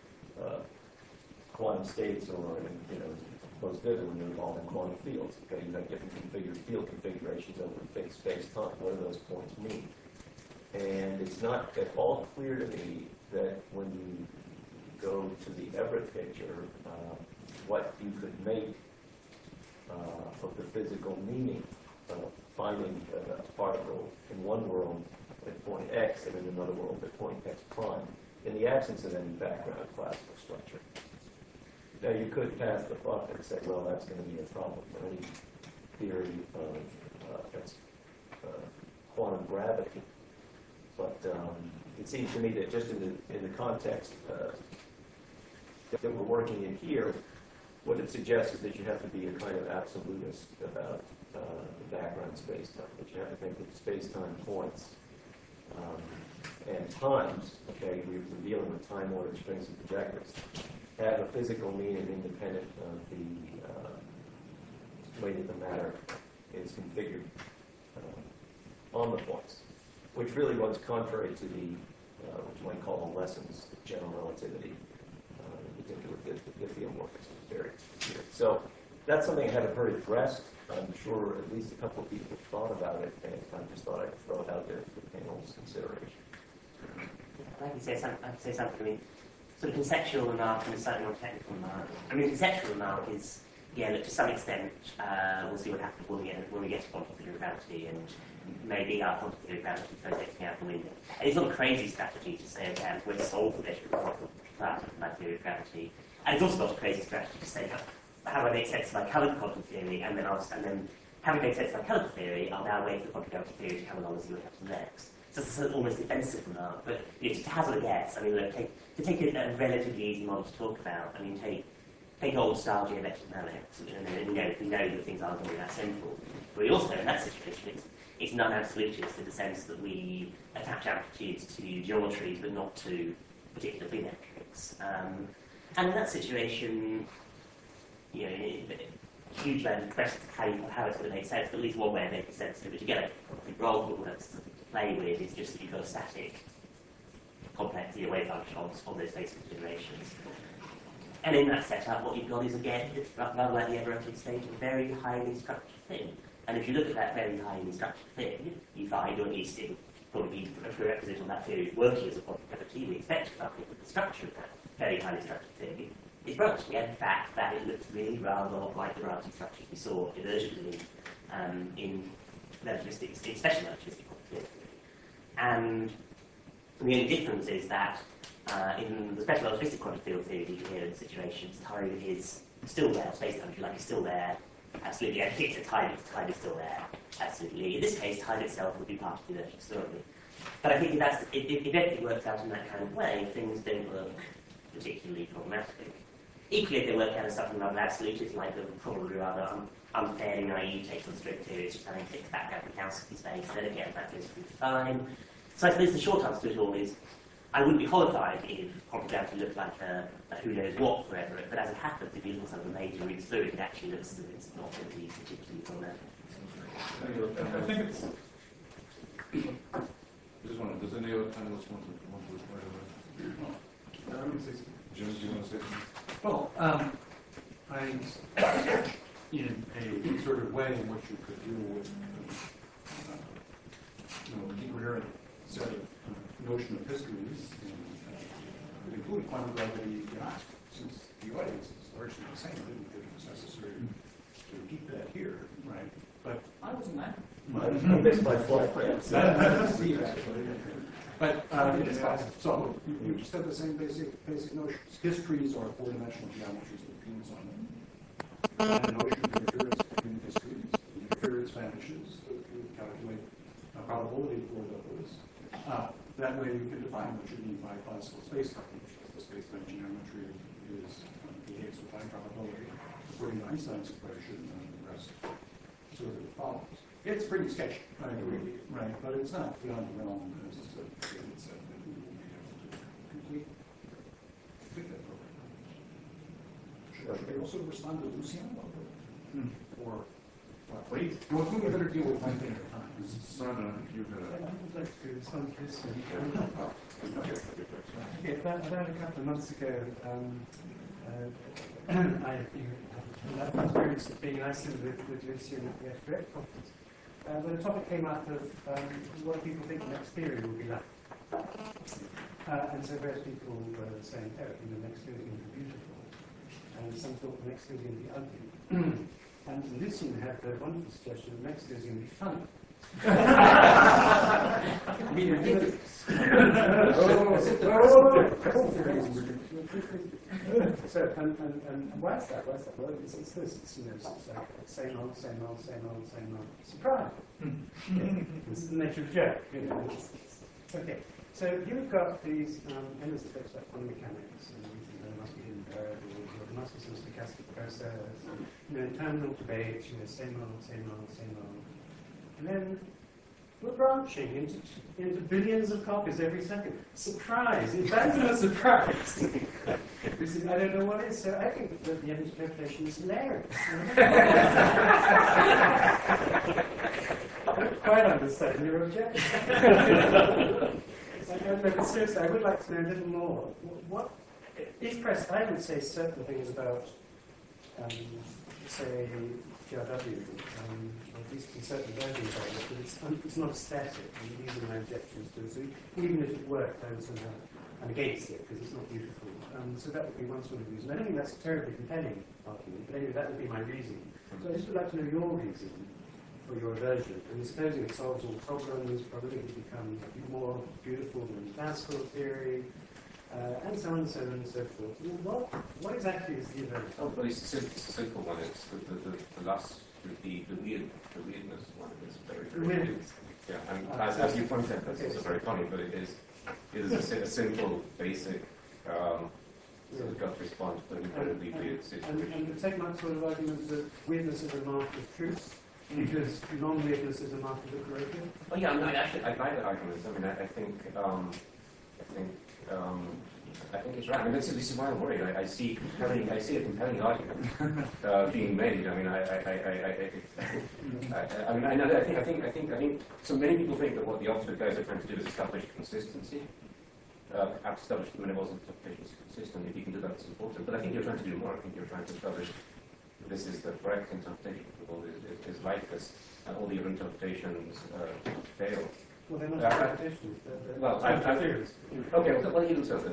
[SPEAKER 11] quantum states, or most vividly you're involving quantum fields. Okay, you have different field configurations over a fixed space-time. What do those points mean? And it's not at all clear to me that when you go to the Everett picture, what you could make of the physical meaning of finding a particle in one world at point X and in another world at point X prime, in the absence of any background classical structure. Now you could pass the buck and say, well, that's going to be a problem for any theory of quantum gravity. But it seems to me that just in the context that we're working in here, what it suggests is that you have to be a kind of absolutist about the background space-time, that you have to think that space-time points and times, okay, we're dealing with time-ordered strings and projectors, have a physical meaning independent of the way that the matter is configured on the points, which really runs contrary to the, what you might call the lessons of general relativity, in particular the diffeomorphism theory. So that's something I haven't heard addressed. I'm sure at least a couple of people have thought about it, and I just thought I'd throw it out there for the panel's consideration.
[SPEAKER 3] I can say something. I mean, sort of conceptual remark and a slightly more technical remark. I mean, conceptual remark is, yeah, look, to some extent, we'll see what happens when we get to quantum theory of gravity, and maybe our quantum theory of gravity throws everything out the window. And it's not a crazy strategy to say, okay, we're to solve this with my theory of gravity. And it's also not a crazy strategy to say, how do I make sense of my current quantum theory, and then having made sense of my current theory, I'll now wait for the quantum gravity theory to come along and see what happens next. So it's an almost defensive remark, but just to hazard a guess, I mean, look, to take a relatively easy model to talk about, I mean, take take old-style geometric dynamics, and we know that things aren't going to be that simple. But we also, in that situation, it's non-absolutist in the sense that we attach amplitudes to geometries, but not to particular free metrics. And in that situation, you know, huge amount of questions how it's going to make sense, but at least one way of making sense of it. You get a problem that's to play with is just that you've got a static complex wave function on those basic considerations. And in that setup, what you've got is, again, rather like the Everett state, a very highly structured thing. And if you look at that very highly structured thing, you find, or at least it would probably be a prerequisite on that theory working as a quantum gravity, we expect to find that the structure of that very highly structured thing is branching. And in fact, that it looks really rather like the branching structures we saw emergently in relativistic, in special relativistic quantum field theory. And the only difference is that in the special relativistic quantum field theory decoherence situations, time is still there, space-time, if you like, is still there, absolutely. I think the time is still there, absolutely. In this case, time itself would be part of the emergent story. But I think if everything works out in that kind of way, things don't look particularly problematic. Equally, if they work out as something rather absolutist, like the probably rather unfairly naive takes on string theory, just having things back out in Minkowski space, then again, that goes fine. So I suppose the short answer to it all is, I wouldn't be horrified if quantum gravity looked like a who knows what for Everett, but as it happens, if you look at some of the major reads through it, it actually looks as if it's not going to be particularly problematic.
[SPEAKER 2] I think it's...
[SPEAKER 1] Just wondering, does any other panelists want to reply to that? Jim, do you want to say something?
[SPEAKER 2] Well, in a sort of way in which you could deal with a decoherent set of notion of histories, including quantum gravity, since the audience is largely the same, I didn't think it was necessary to keep that here, right? But I wasn't that.
[SPEAKER 4] I missed my flight.
[SPEAKER 2] That's Steve, actually. But so you just have the same basic notions. Histories are four-dimensional geometries with beams on them. And the notion of interference between histories. Interference vanishes. You calculate a probability for those. That way you can define what you mean by classical space-time, which is the space-time geometry behaves with high probability. According to Einstein's equation, and the rest sort of follows. It's pretty sketchy, I agree, right? But it's not beyond the realm, as David said, that we will be able to complete that program. Should I also respond to Lucian? Or please? Well, we better deal with one thing at a time.
[SPEAKER 1] Simon, I think you've got
[SPEAKER 12] I would like to respond to this one. About a couple of months ago, I had the experience of being in Iceland with Lucian at the FBREC conference. When the topic came up of what people think the next theory will be like. And so various people were saying, oh, the next theory is going to be beautiful. And some thought the next theory is going to be ugly. And Lucian had the wonderful suggestion that the next theory is going to be funny. I mean, ridiculous. So, and why is that? Why is that? Well, it's this. It's, it's like same old. Surprise! This is the nature of the joke. Okay. So here we've got these endless effects like quantum mechanics, and there must be hidden variables, or there must be some stochastic process, internal debate, same old. And then we're branching into billions of copies every second. Surprise! In fact, it's a surprise. I don't know what it is. So I think that the interpretation is hilarious. I don't quite understand your objection. But seriously, I would like to know a little more. What, if pressed, I would say certain things about, say, GRW, or at least in certain versions of it, but it's not static, and these are my objections to it. So even if it worked, I would somehow, I'm against it, because it's not beautiful. So that would be one sort of reason. I don't think that's a terribly compelling argument, but anyway, that would be my reason. So I just would like to know your reason for your aversion. And supposing it solves all problems, probably it becomes more beautiful than classical theory, and so on and so on and so forth. What exactly is the aversion?
[SPEAKER 11] Oh, well, it's a simple one. It's the last, the weirdness one is very weird. Yeah, and as you pointed out, that's also very funny, but it is a simple, basic sort of gut response to an incredibly weird situation.
[SPEAKER 12] And to take my sort of argument that weirdness is a mark of truth, because non-weirdness is a mark of ignorance.
[SPEAKER 11] Oh yeah, I mean, actually, I like the arguments. I mean, I think it's right. I mean, this is why I'm worried. I see a compelling argument being made. I mean, I think. So many people think that what the Oxford guys are trying to do is establish consistency. Perhaps establish the levels of interpretation is consistent. If you can do that, it's important. But I think you're trying to do more. I think you're trying to establish this is the correct interpretation. All is like this, and all the other interpretations fail.
[SPEAKER 12] Well, they're not interpretations.
[SPEAKER 11] Well, okay. Well, even so,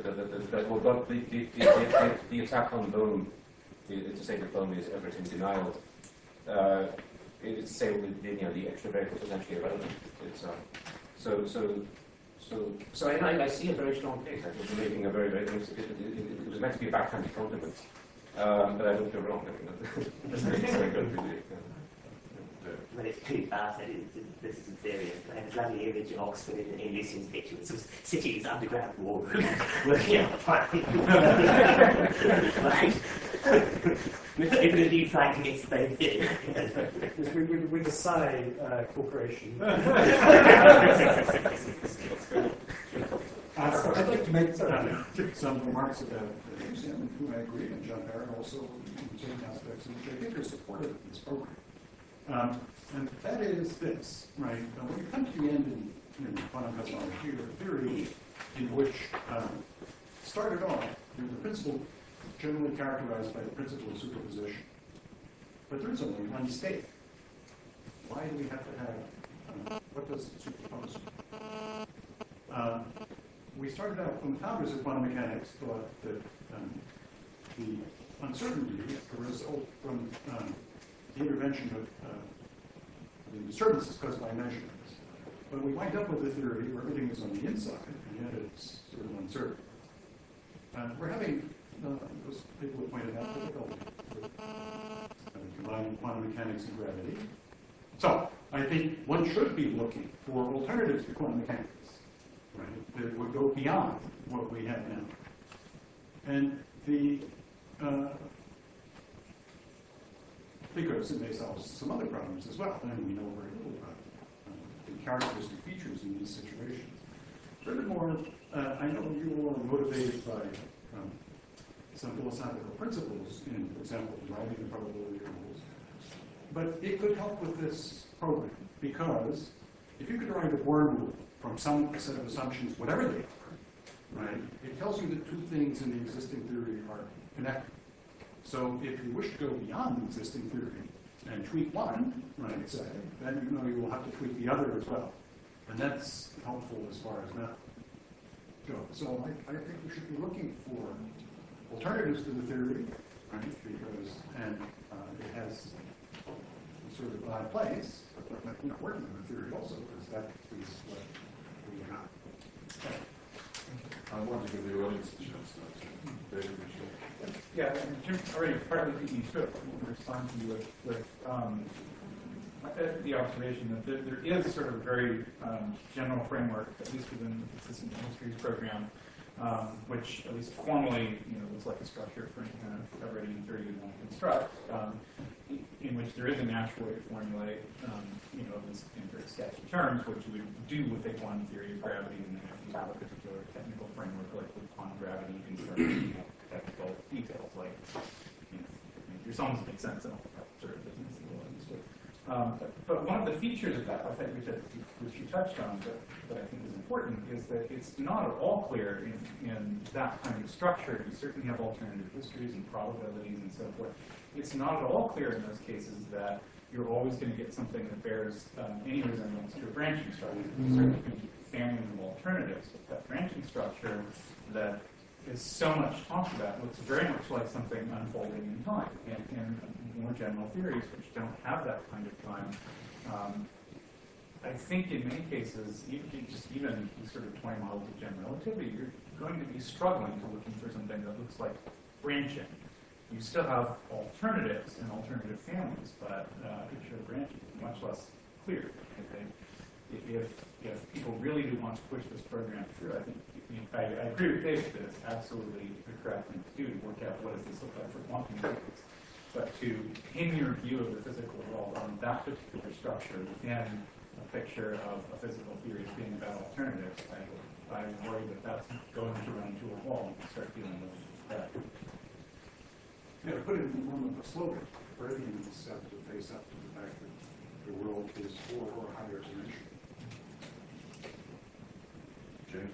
[SPEAKER 11] the attack on Bohm, to say that Bohm is everything denial, it's to say that the extra variable is essentially irrelevant. It's so I see a very strong case. I think you're making a very it was meant to be a backhanded compliment, but I think you're wrong. I think that's very good for you.
[SPEAKER 3] Well, it's true, this is serious. I had a lovely image of Oxford in Lucian's picture with some cities underground war working out the fight. Right? With a new flag against both here.
[SPEAKER 12] With the Psy Corporation.
[SPEAKER 2] I'd like to make some remarks about Lucian, with whom I agree, and John Barrett also in certain aspects, which I think are supportive of this program. And that is this, right? When you come to the end in quantum cosmology or theory, in which started off, there's a principle generally characterized by the principle of superposition. But there's only one state. Why do we have to have, what does it superpose? We started out, when the founders of quantum mechanics thought that the uncertainty arose from the intervention of the disturbances caused by measurements. But we wind up with a theory where everything is on the inside, and yet it's sort of uncertain. We're having, those people have pointed out, difficulty with combining quantum mechanics and gravity. So, I think one should be looking for alternatives to quantum mechanics, right, that would go beyond what we have now. And because it may solve some other problems as well, and we know very little about the characteristic features in these situations. Furthermore, I know you are motivated by some philosophical principles in, for example, deriving the probability rules. But it could help with this program, because if you could derive a Born rule from some set of assumptions, whatever they are, right, it tells you that two things in the existing theory are connected. So if you wish to go beyond the existing theory and tweak one, right, say, then you know you will have to tweak the other as well. And that's helpful as far as math goes. So I think we should be looking for alternatives to the theory, right, because, and it has sort of an odd place, but working on the theory also, because that is what we got. Okay.
[SPEAKER 1] I wanted to give the audience a chance to David, Michelle.
[SPEAKER 13] Yeah, and Jim already partly beat me to it. I will respond to you with the observation that there is sort of a very general framework, at least within the Consistent Chemistries program, which at least formally, looks like a structure for any kind of already in theory you want to construct, in which there is a natural way to formulate, in very sketchy terms, what you would do with a quantum theory of gravity, and then if you have a particular technical framework, like with quantum gravity, you can start looking at technical details, like your sums make sense and all that sort of business. But one of the features of that, I think, which you touched on, that I think is important, is that it's not at all clear in that kind of structure. You certainly have alternative histories and probabilities and so forth. It's not at all clear in those cases that you're always going to get something that bears any resemblance to a branching structure. There's certainly going to be families of alternatives, but that branching structure that is so much talked about looks very much like something unfolding in time, and more general theories which don't have that kind of time. I think in many cases, even sort of toy models of general relativity, you're going to be struggling to looking for something that looks like branching. You still have alternatives and alternative families, but the picture of branching is much less clear, I think. if people really do want to push this program through, I think I agree with David that it's absolutely the correct thing to do to work out what does this look like for quantum physics. But to pin your view of the physical world on that particular structure within a picture of a physical theory as being about alternatives, I worry that that's going to run into a wall and start dealing with that.
[SPEAKER 2] Yeah, to put it in the form of a slogan, everything is set to face up to the fact that the world is for or higher dimension.
[SPEAKER 1] James?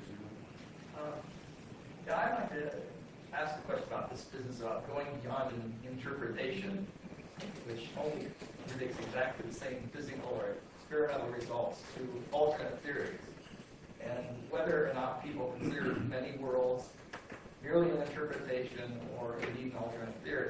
[SPEAKER 14] Yeah, I'd like to ask a question about this business of going beyond an interpretation, which only predicts exactly the same physical or experimental results to alternate theories, and whether or not people consider many worlds merely an interpretation or indeed an alternate theory.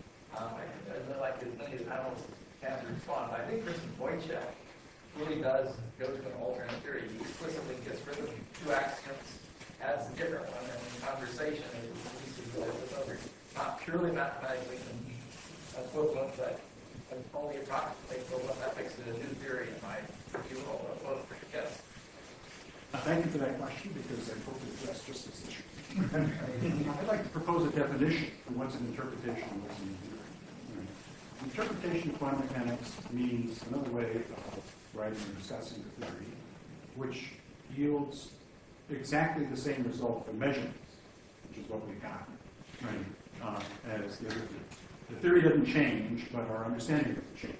[SPEAKER 14] I'd like as many as panelists can to respond. I think Christian Wojciech really does go to an alternate theory. He explicitly gets rid of two axioms, adds a different one, and in conversation is over. Not purely mathematically equivalent, but only approximately equivalent. That makes it a new theory in my view of both guess.
[SPEAKER 2] Thank you for that question, because I hope to address just this issue. I'd like to propose a definition for what's an interpretation and what's an theory. Interpretation of quantum mechanics means another way of writing or discussing the theory, which yields exactly the same result for measurements, which is what we got, right, as the other theory. The theory doesn't change, but our understanding doesn't change.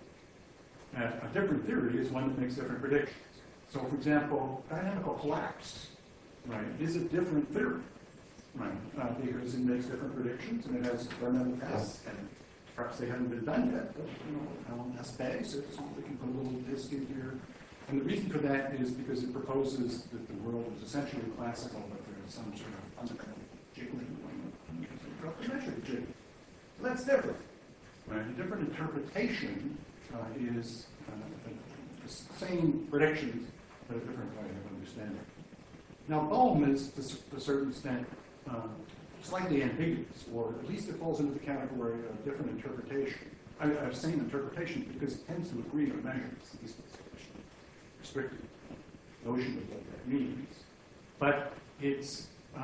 [SPEAKER 2] A different theory is one that makes different predictions. So, for example, dynamical collapse, right, is a different theory, right, because it makes different predictions and it has experimental tests, and perhaps they haven't been done yet, but, Alan S. Bay says we can put a little disk in here. And the reason for that is because it proposes that the world is essentially classical, but there is some sort of fundamental jiggling going on because they drop the measure jig. So that's different, right? A different interpretation is the same predictions, but a different way of understanding. Now, Bohm is, to a certain extent, slightly ambiguous, or at least it falls into the category of different interpretation. Same interpretation because it tends to agree on measurements, at least it's a restricted notion of what that means. But it's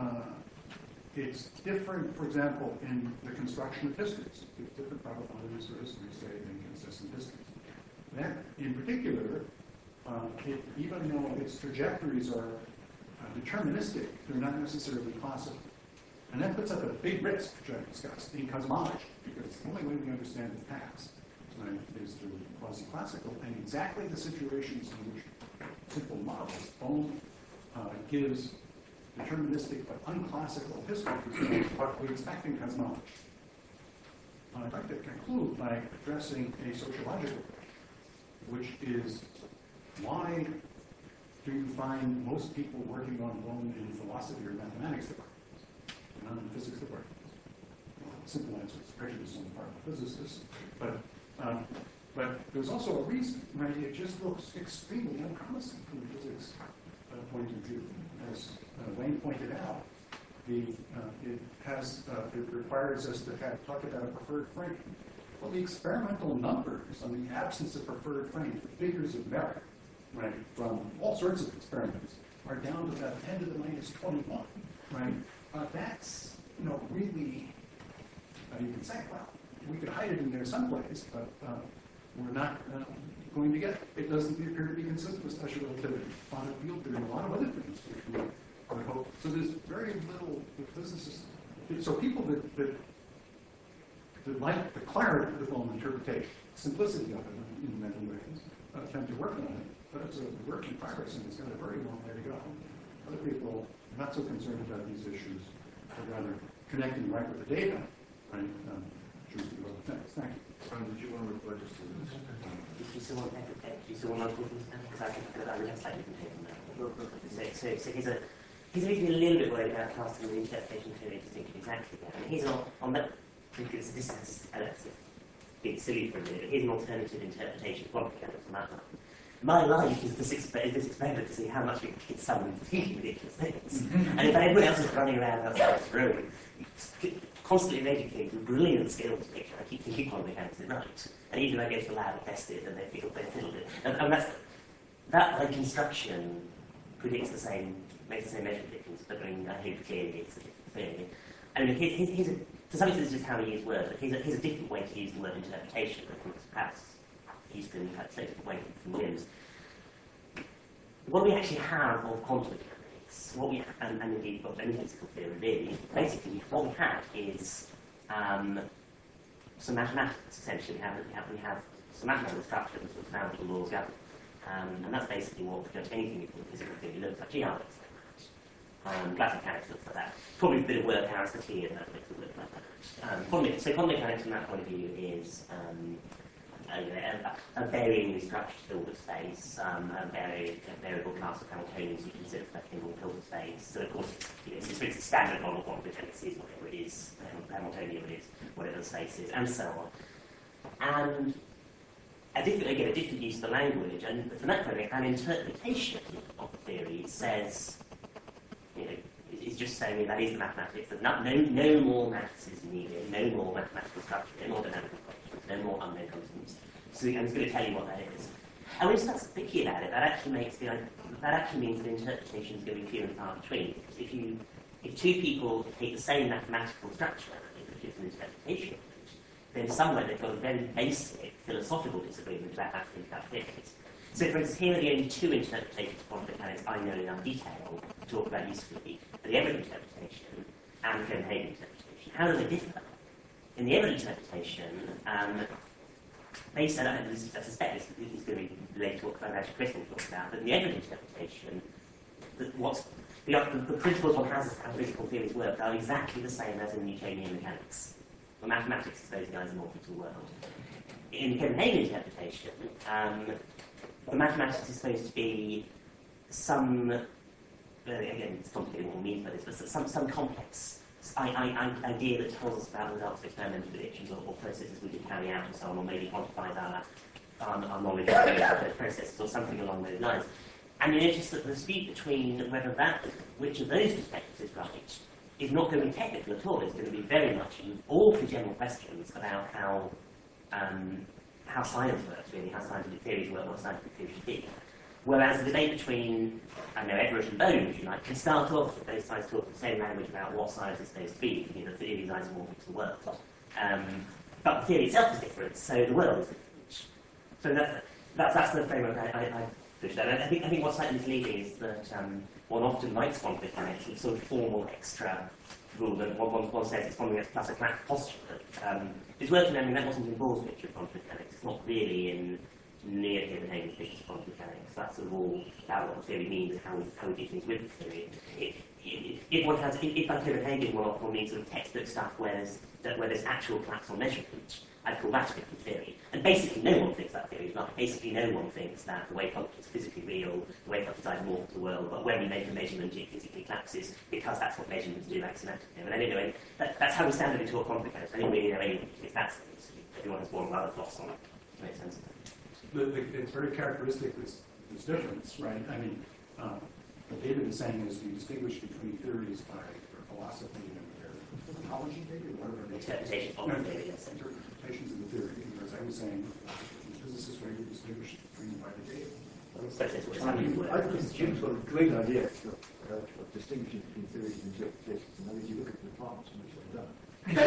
[SPEAKER 2] different, for example, in the construction of histories. There's different probabilities for history, say, than consistent histories. That, in particular, even though its trajectories are deterministic, they're not necessarily classical. And that puts up a big risk, which I discussed, in cosmology, because the only way we understand the past, right, is through quasi-classical, and exactly the situations in which simple models Bohm gives deterministic but unclassical history, what we expect in cosmology. I'd like to conclude by addressing a sociological question, which is why do you find most people working on Bohm in philosophy or mathematics departments, not in physics departments? Well, the simple answer is prejudice on the part of physicists, but there's also a reason, right? It just looks extremely unpromising from the physics point of view. As Wayne pointed out, it requires us to talk about a preferred frame. Well, the experimental numbers on the absence of preferred frame, the figures of merit, right, from all sorts of experiments, are down to about 10 to the minus 21, right? That's, really, you can say, well, we could hide it in there someplace, but we're not going to get it. It doesn't appear to be consistent with special relativity, quantum field theory, and a lot of other things, which we would hope. So there's very little that physicists, so people that like the clarity of the Bohm interpretation, simplicity of it in many ways, tend to work on it, but it's a work in progress and it's got a very long way to go. Other people are not so concerned about these issues, but rather connecting right with the data, right, choose to go with things. Thank you.
[SPEAKER 1] Did you want to reply just to this?
[SPEAKER 3] Do you still want to because I would have slightly different take on that. So he's a little bit worried about casting the interpretation theory distinction exactly there. And he's on that, because this is a bit silly for a minute, but here's an alternative interpretation of quantum mechanics on that one. My life is this experiment to see how much we can get someone thinking ridiculous things. And if everyone else is running around outside this room, constantly educated with brilliant skills picture, I keep thinking quantum mechanics is right. And even if I go to the lab and test it, and they feel they fiddled it. And that's that like construction predicts the same, makes the same measure predictions, but I mean, I hope clearly it's a different thing. I mean, here's a, to some extent it's just how we use words, but here's a different way to use the word interpretation. I think it's perhaps Houston had a different way from Jim's. What we actually have of quantum mechanics, what we and indeed of any physical theory really, basically what we have is some mathematics essentially. We have some mathematical structures with fundamental laws govern. And that's basically what anything you call physical theory looks like. GR looks like that. Classical mechanics looks like that. Probably a bit of work Aristotelian that makes it look like that. So quantum mechanics from that point of view is a varyingly structured field of space, a variable class of Hamiltonians you consider reflecting on the field of space. So of course, it's a standard model of quantum mechanics is whatever it is, Hamiltonian it is, whatever the space is, and so on. And a different use of the language, and from that point of view, an interpretation of the theory says, is just saying that is the mathematics, that no more maths is needed, no more mathematical structure, no more dynamical functions, no more unknown constants. So I'm just going to tell you what that is. And when you start thinking about it, that actually means that interpretation is going to be few and far between. If two people take the same mathematical structure and produce an interpretation, then somewhere they've got a very basic philosophical disagreement about how to think about physics. So for instance, here are the only two interpretations of quantum mechanics I know in enough detail to talk about usefully: the Everett interpretation and the Copenhagen interpretation. How do they differ? In the Everett interpretation, they said, I suspect this is going to be related to what Frederick Christian talked about, but in the Everett interpretation, the principles one has of how physical theories work are exactly the same as in Newtonian mechanics. The mathematics is those guys are more to the world. In the Copenhagen interpretation, the mathematics is supposed to be some, again, it's complicated what means by this, but some complex idea that tells us about the results of experimental predictions or processes we can carry out and so on, or maybe quantifies our knowledge of those processes or something along those lines. And you notice that the dispute between which of those perspectives is right is not going to be technical at all. It's going to be very much awfully general questions about how science works, really, how scientific theories work, what scientific theories should be. Whereas the debate between, Everett and Bohm, if you like, can start off with both sides talking the same language about what science is supposed to be, the theory is isomorphic to the world. But the theory itself is different, so the world is different. So that's the framework I pushed out. And I think what's slightly misleading is that one often likes quantum mechanics with sort of formal extra rule that one says it's quantum mechanics plus a crack postulate. It's worth remembering that wasn't in Bohr's picture of quantum mechanics. It's not really in near Copenhagen's picture of quantum mechanics. That's sort of all about what the theory means and how we do things with the theory. If by Copenhagen one means sort of textbook stuff where there's actual collapse on measurement, I'd call that a different theory. And basically no one thinks that theory is right. Basically no one thinks that the wave function is physically real, the wave function is isomorphic to the world, but when we make a measurement it physically collapses because that's what measurements do axiomatically. And I don't know, that's how we standardly talk quantum mechanics. I don't really know anything if that's everyone has one other gloss on it. Makes sense.
[SPEAKER 2] It's very characteristic, this difference, right? I mean, what David is saying is you distinguish between theories by their philosophy and their ontology, maybe, or whatever.
[SPEAKER 3] Interpretations of the theory, yes.
[SPEAKER 2] Interpretations of the theory. Whereas I was saying, the physicist way you distinguish between them by the data.
[SPEAKER 7] I think Jim's got a great idea of distinguishing between theories and interpretations, and that is you look at the departments in which they're done.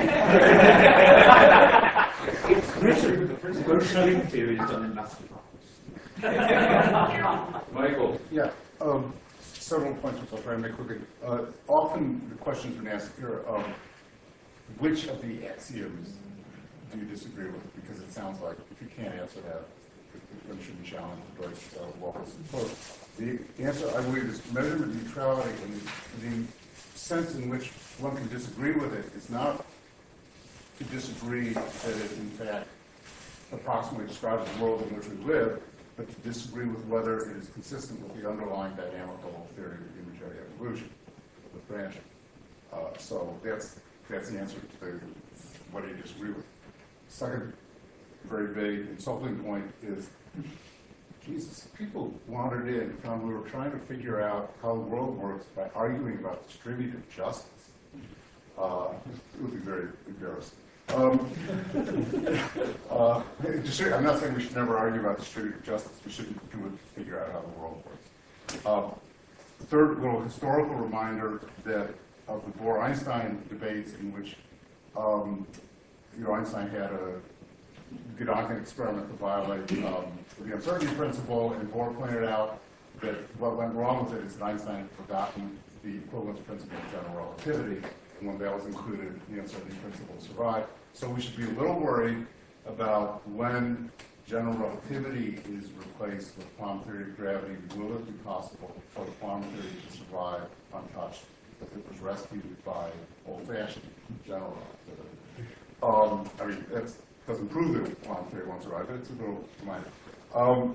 [SPEAKER 7] Most string theory is done in math departments.
[SPEAKER 1] Michael.
[SPEAKER 9] Yeah, several points which I'll try to make quickly. Often the question's been asked here, which of the axioms do you disagree with? Because it sounds like if you can't answer that, then should be challenged by Walker's approach. The answer, I believe, is measurement neutrality, and the sense in which one can disagree with it is not to disagree that it, in fact, approximately describes the world in which we live, but to disagree with whether it is consistent with the underlying dynamical theory of unitary evolution, with branching. So that's the answer to what do you disagree with. Second, very vague, insulting point is, Jesus, people wandered in and found we were trying to figure out how the world works by arguing about distributive justice. It would be very embarrassing. I'm not saying we should never argue about distributed justice. We shouldn't do it to figure out how the world works. Third little historical reminder that of the Bohr-Einstein debates in which Einstein had a Gedanken experiment to violate the uncertainty principle, and Bohr pointed out that what went wrong with it is that Einstein had forgotten the equivalence principle of general relativity, and when that was included, the uncertainty principle survived. So we should be a little worried about when general relativity is replaced with quantum theory of gravity. Will it be possible for the quantum theory to survive untouched if it was rescued by old-fashioned general relativity? I mean, that doesn't prove that quantum theory won't survive, but it's a little minor.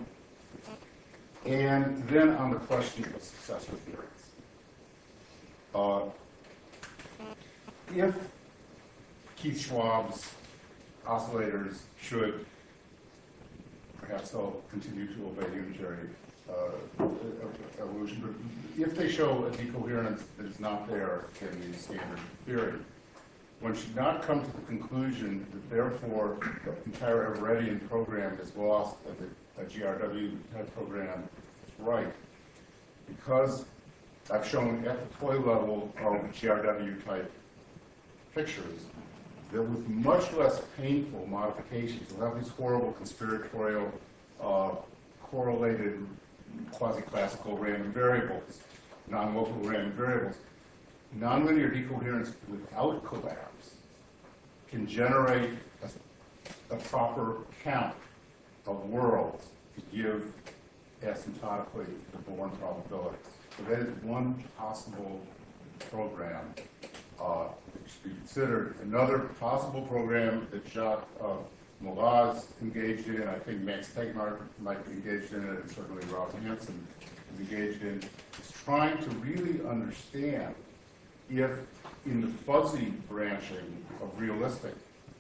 [SPEAKER 9] And then on the question of successor theories. If Keith Schwab's oscillators should, perhaps they'll continue to obey unitary evolution, but if they show a decoherence that is not there in the standard theory, one should not come to the conclusion that therefore the entire Everettian program is lost and that a GRW type program is right. Because I've shown at the toy level of GRW type pictures that with much less painful modifications, we'll have these horrible conspiratorial correlated quasi-classical random variables, non-local random variables. Nonlinear decoherence without collapse can generate a proper count of worlds to give asymptotically the Born probabilities. So that is one possible program that should be considered. Another possible program that Jacques Molaz engaged in, I think Max Tegmark might be engaged in it, and certainly Rob Hansen is engaged in, is trying to really understand if in the fuzzy branching of realistic,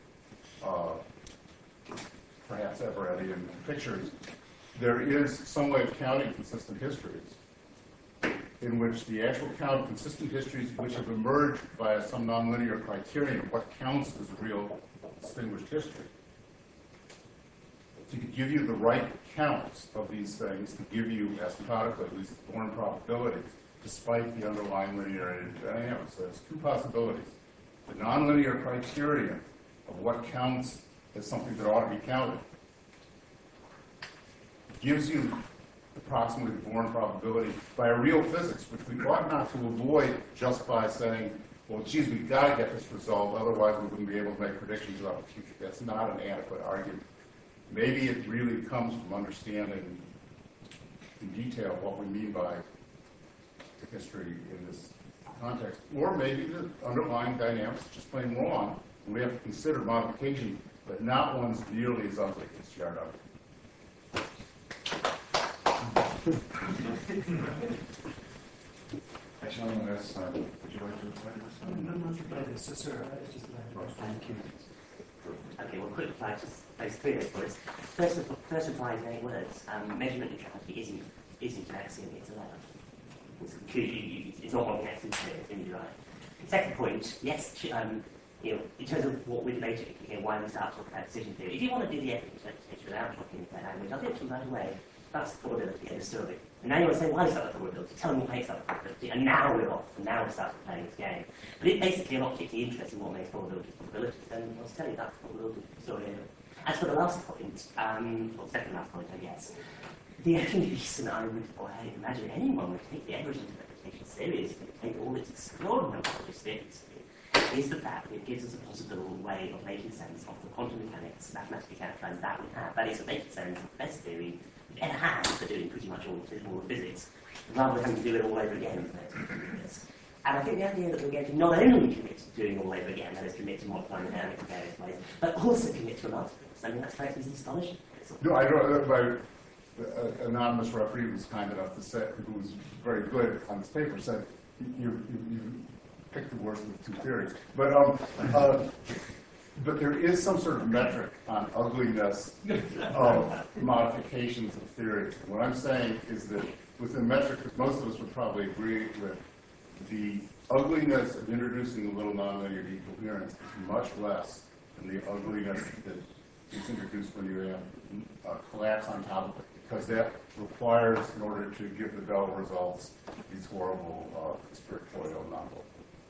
[SPEAKER 9] perhaps Everettian pictures, there is some way of counting consistent histories in which the actual count of consistent histories which have emerged via some nonlinear criterion of what counts as real distinguished history. To give you the right counts of these things, to give you asymptotically at least Born probabilities, despite the underlying linearity dynamics. So there's two possibilities. The nonlinear criterion of what counts as something that ought to be counted gives you approximately the Born probability by a real physics, which we ought not to avoid just by saying, well, geez, we've got to get this result, otherwise we wouldn't be able to make predictions about the future. That's not an adequate argument. Maybe it really comes from understanding in detail what we mean by the history in this context. Or maybe the underlying dynamics are just plain wrong, and we have to consider modification, but not ones nearly as ugly as GRW.
[SPEAKER 1] Actually, I'm going to ask Simon, would you like to explain this?
[SPEAKER 6] No, sir.
[SPEAKER 3] Thank you. Okay, well, quick reply to those three points. First reply in 8 words. Measurement neutrality isn't an axiom, it's a ladder. It's not one the axiom, it's in the right. Second point, yes, in terms of what we're debating, why we start talking about decision theory. If you want to do the evidence interpretation without talking about language, I'll get to right away. That's the probability of the story. And now you want to say, why is that the probability? Tell me why it's that the probability. And now we're off, and now we start playing this game. But if basically you're not particularly interested in what makes probabilities probabilities, then I'll tell you that's the probability of the story. As for the last point, or second last point, I guess, the only reason I imagine anyone would take the average interpretation seriously, take all its extraordinary knowledge seriously, is the fact that it gives us a possible way of making sense of the quantum mechanics mathematically characterized that we have. That is, of making sense of the best theory we've ever had for doing pretty much all the physics, rather than having to do it all over again in the next 50 years. And I think the idea that we're going to not only commit to doing all over again, that is commit to modifying the dynamics in various ways, but also commit to an article. I mean, that's frankly astonishing.
[SPEAKER 9] No, I don't. My anonymous referee was kind enough to say, who was very good on this paper, said you picked the worst of the two theories. But there is some sort of metric on ugliness of modifications of theory. What I'm saying is that with the metric that most of us would probably agree with, the ugliness of introducing a little nonlinear decoherence is much less and the ugliness that is introduced when you have collapse on top of it, because that requires, in order to give the Bell results, these horrible spiritual novel.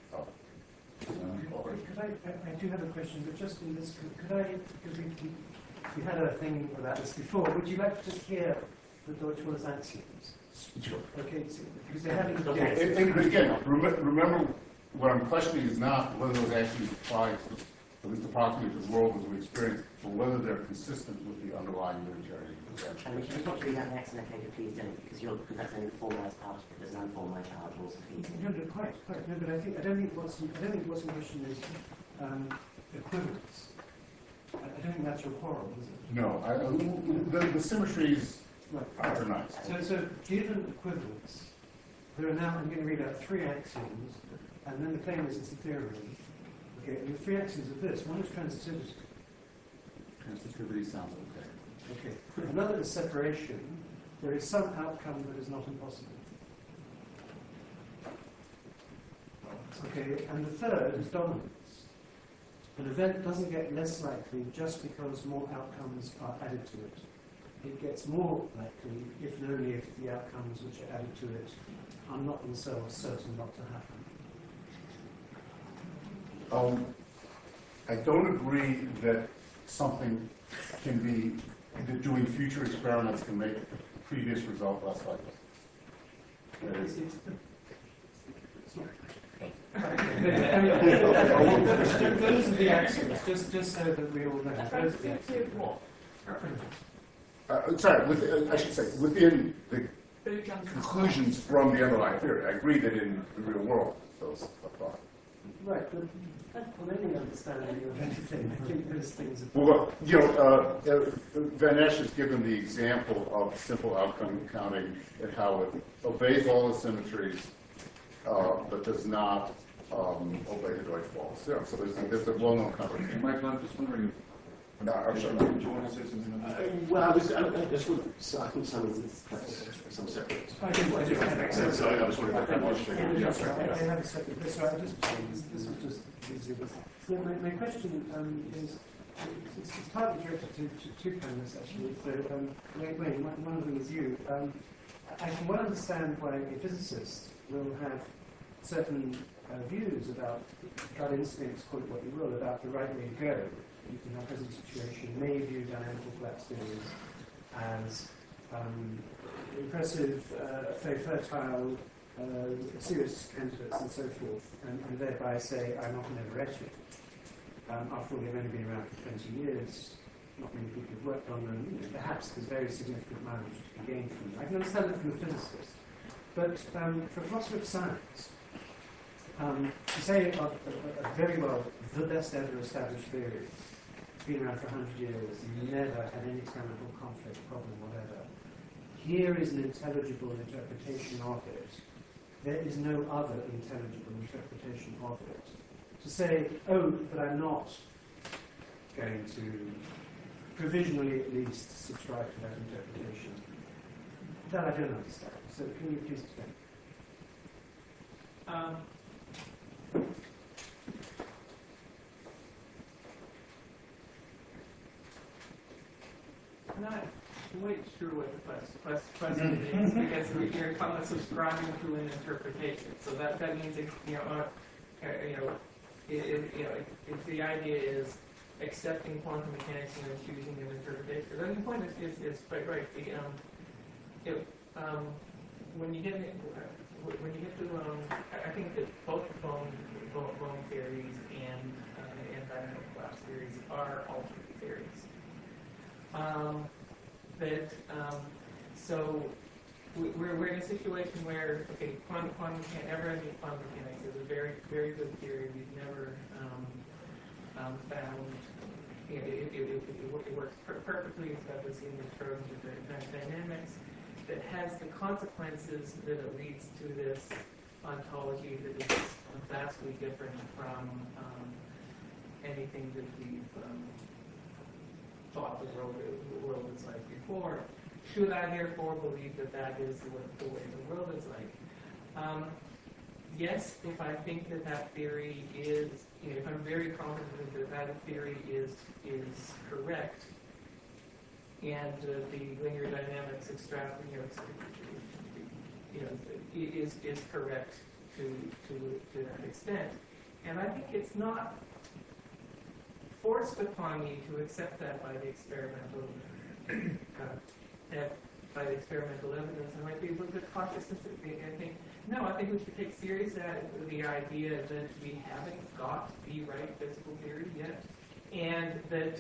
[SPEAKER 12] I do have a question, but just in this, could I, because we had a thing about this before, would you like to just hear the Deutsche Welles axioms?
[SPEAKER 9] Sure.
[SPEAKER 12] Okay, so, because they haven't...
[SPEAKER 9] And again, remember, what I'm questioning is not whether those axioms apply to, at least approximately, to the world as we experience it, but whether they're consistent with the underlying unitarian convention.
[SPEAKER 3] And we can not read that next, and okay, please don't, because that's an formalised part of it. There's an unformalised part also feeds in.
[SPEAKER 12] No, quite. No, but I don't think what's in question is equivalence. I don't think that's your quarrel, is it?
[SPEAKER 9] No, the symmetries are nice.
[SPEAKER 12] So given equivalence, there are now, I'm going to read out 3 axioms, and then the claim is it's a theorem. Okay, and the 3 axioms are this. One is transitivity.
[SPEAKER 9] Transitivity sounds okay.
[SPEAKER 12] Okay. Another is separation. There is some outcome that is not impossible. Okay, and the third is dominance. An event doesn't get less likely just because more outcomes are added to it. It gets more likely if and only if the outcomes which are added to it are not themselves certain not to happen.
[SPEAKER 9] I don't agree that something can be, that doing future experiments can make the previous result less likely.
[SPEAKER 12] Those are the axioms, just so that we all know. Those are the axioms.
[SPEAKER 9] I should say, within the conclusions from the underlying theory. I agree that in the real world, those apply.
[SPEAKER 12] Right, but on any understanding of anything, I think those things are...
[SPEAKER 9] Well, Van Esch has given the example of simple outcome counting and how it obeys all the symmetries, but does not obey the Deutsche Welles. Yeah, so there's a well-known conversation.
[SPEAKER 1] Michael, I'm just wondering if...
[SPEAKER 9] No, I'm sorry.
[SPEAKER 1] Do you want to say something about that?
[SPEAKER 15] Well, I just want I think some separate.
[SPEAKER 12] I do.
[SPEAKER 15] That makes sense. So I was wondering if that was...
[SPEAKER 12] I have a separate... So I just... This was just... So my question is... It's partly directed to two panelists, actually. So, Wayne, one of them is you. I can well understand why a physicist will have certain views about gut instincts, call it what you will, about the right way to go. You can have present situation, may view dynamical collapse theories as impressive, very fertile, serious candidates and so forth, and thereby say, I'm not an everetti. After all, they've only been around for 20 years, not many people have worked on them, perhaps there's very significant mileage to be gained from them. I can understand that from a physicist. But for a philosopher of science, to say of very well the best ever established theory, been around for 100 years, never had any experimental conflict, problem, whatever. Here is an intelligible interpretation of it. There is no other intelligible interpretation of it. To say, oh, but I'm not going to provisionally at least subscribe to that interpretation, that I don't understand. So can you please explain?
[SPEAKER 5] I'm not quite sure what the question is, because you're talking about subscribing to an interpretation. So that means if the idea is accepting quantum mechanics and then choosing an interpretation. The other point is quite right. When you get to I think that both bone theories and dynamical collapse theories are alternate theories. So we're in a situation where, okay, ever-ending quantum mechanics is a very, very good theory. We've never found, it works perfectly, it's got this in the terms of the dynamics, that has the consequences that it leads to this ontology that is vastly different from anything that we've thought the world is like before. Should I therefore believe that that is the way the world is like? yes, if I think that that theory is, if I'm very confident that that theory is correct, and the linear dynamics is correct to that extent. And I think it's not forced upon me to accept that by the experimental evidence. I might be a little bit cautious and think, no, I think we should take seriously the idea that we haven't got the right physical theory yet, and that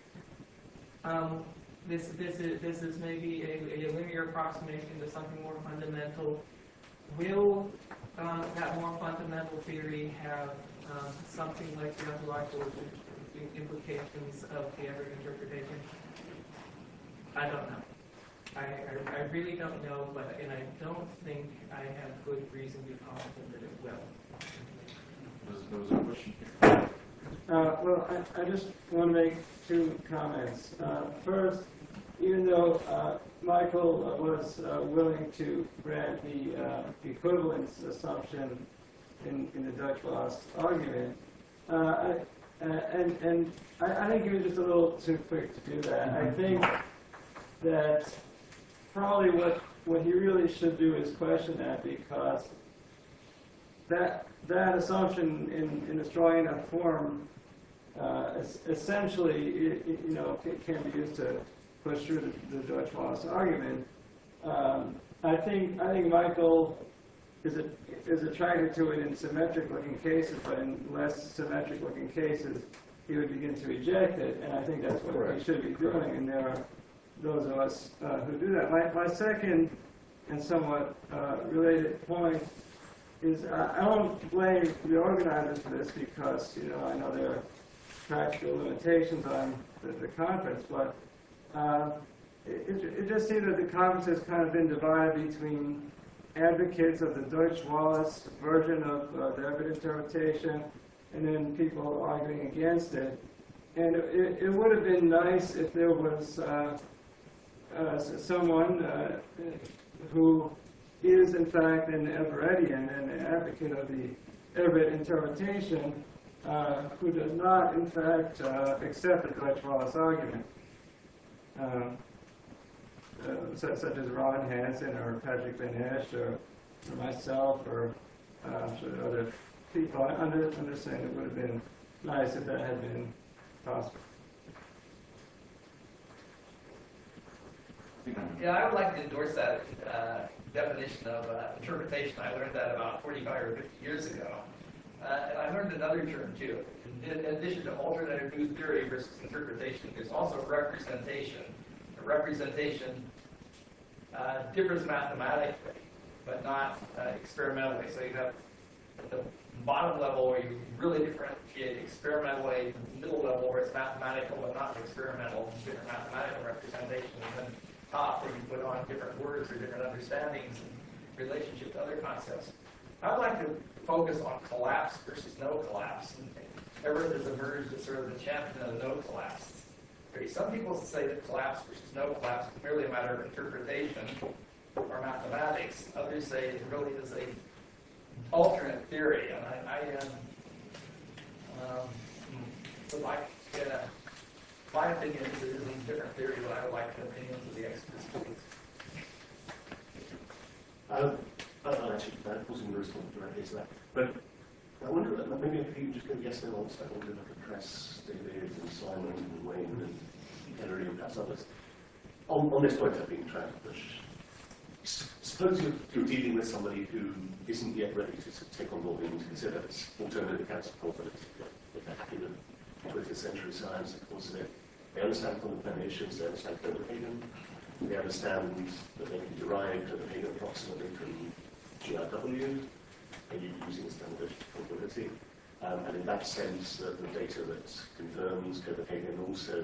[SPEAKER 5] this is maybe a linear approximation to something more fundamental. Will that more fundamental theory have something like the ontological implications of the Everett interpretation? I don't know. I really don't know, and I don't think I have good reason to be confident that it will.
[SPEAKER 1] There was a question.
[SPEAKER 16] Well, I just want to make two comments. First, even though Michael was willing to grant the equivalence assumption in the Dutch loss argument, and I think he was just a little too quick to do that. I think that probably what he really should do is question that, because that assumption in a strong enough form essentially it can be used to push through the Dutch loss argument. I think Michael is attracted to it in symmetric looking cases, but in less symmetric looking cases he would begin to reject it, and I think that's what he should be doing, and there are those of us who do that. My second and somewhat related point is I don't blame the organizers for this, because I know there are practical limitations on the conference, but it just seems that the conference has kind of been divided between advocates of the Deutsch Wallace version of the Everett interpretation and then people arguing against it. And it would have been nice if there was someone who is in fact an Everettian and an advocate of the Everett interpretation, who does not in fact accept the Dutch Wallace argument, such as Ron Hansen or Patrick Van Esch or myself or other people. I understand it would have been nice if that had been possible.
[SPEAKER 14] Yeah, I would like to endorse that definition of interpretation. I learned that about 45 or 50 years ago. And I learned another term, too. In addition to alternative new theory versus interpretation, there's also representation. A representation differs mathematically, but not experimentally. So you have at the bottom level where you really differentiate experimentally, middle level where it's mathematical but not experimental, different mathematical representation, and then top where you put on different words or different understandings in relationship to other concepts. I'd like to focus on collapse versus no collapse. Everett has emerged as sort of the champion of the no collapse. Some people say that collapse versus no collapse is merely a matter of interpretation or mathematics. Others say it really is a alternate theory, and my opinion is it is a different theory, but I would like the opinions of the experts.
[SPEAKER 4] I actually wasn't going to respond directly to that, but I wonder, maybe if you just go yes and no, I wonder if I could press David and Simon and Wayne and Henry and perhaps others. On this point I've been trying to push. Suppose you're dealing with somebody who isn't yet ready to take on board and consider alternative accounts of confidence. If they're happy with 20th century science, of course, they understand fundamental issues, they understand Copenhagen, they understand that they can derive Copenhagen approximately from GRW, and you're using standard probability. And in that sense, the data that confirms Copenhagen also,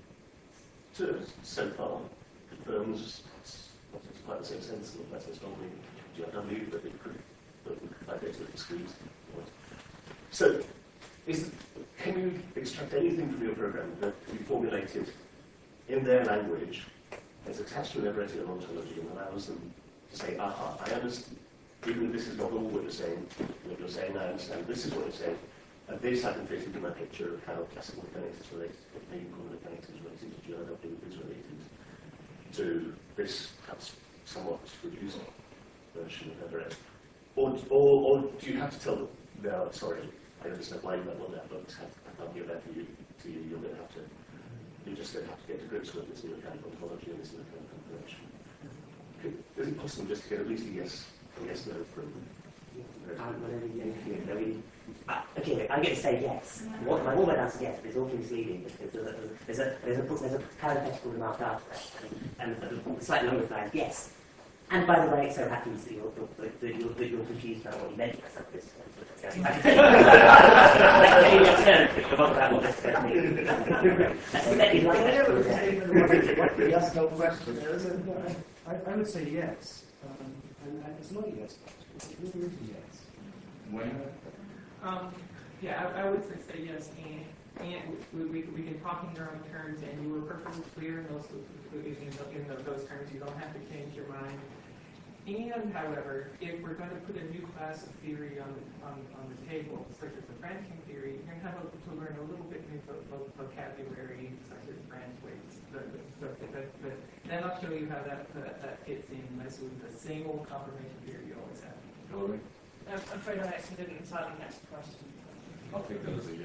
[SPEAKER 4] so far, confirms it's quite the same sense, not quite so strongly GRW, but it could provide data that excludes. So, can you extract anything from your program that you formulated in their language as attached to an Everettian ontology and allows them to say, aha, I understand. even if this is not all what you're saying, I understand this is what you're saying, and this I can fit into my picture of how classical mechanics is related, maybe quantum mechanics is related to GRW, is related to this perhaps somewhat reduced version of Everett. Or do you have to tell them, no, sorry, I understand why you might want that, but I can't give that to you. You're going to have to, you're just going to have to get to grips with this new mechanical ontology and this new mechanical convention. Is it possible just to get at least a yes no from?
[SPEAKER 3] Okay, I'm going to say yes. My one word answer is yes, but it's awfully misleading because there's a parenthetical remark after that, and the slightly longer flag, yes. And by the way, it so happens that you're confused about what you meant by something.
[SPEAKER 12] I would say yes. And it's not a yes. It's really is a yes.
[SPEAKER 5] Yeah, I would say yes, and we can talk in your own terms, and you were perfectly clear in those terms. You don't have to change your mind. And, however, if we're going to put a new class of theory on the table, such as the branching theory, you're going to have to learn a little bit new vocabulary, such as branch weights. But then I'll show you how that fits in nicely with the same old confirmation theory you always have.
[SPEAKER 1] Hillary?
[SPEAKER 6] I'm afraid I actually didn't decide the next question.
[SPEAKER 1] I'll take that as a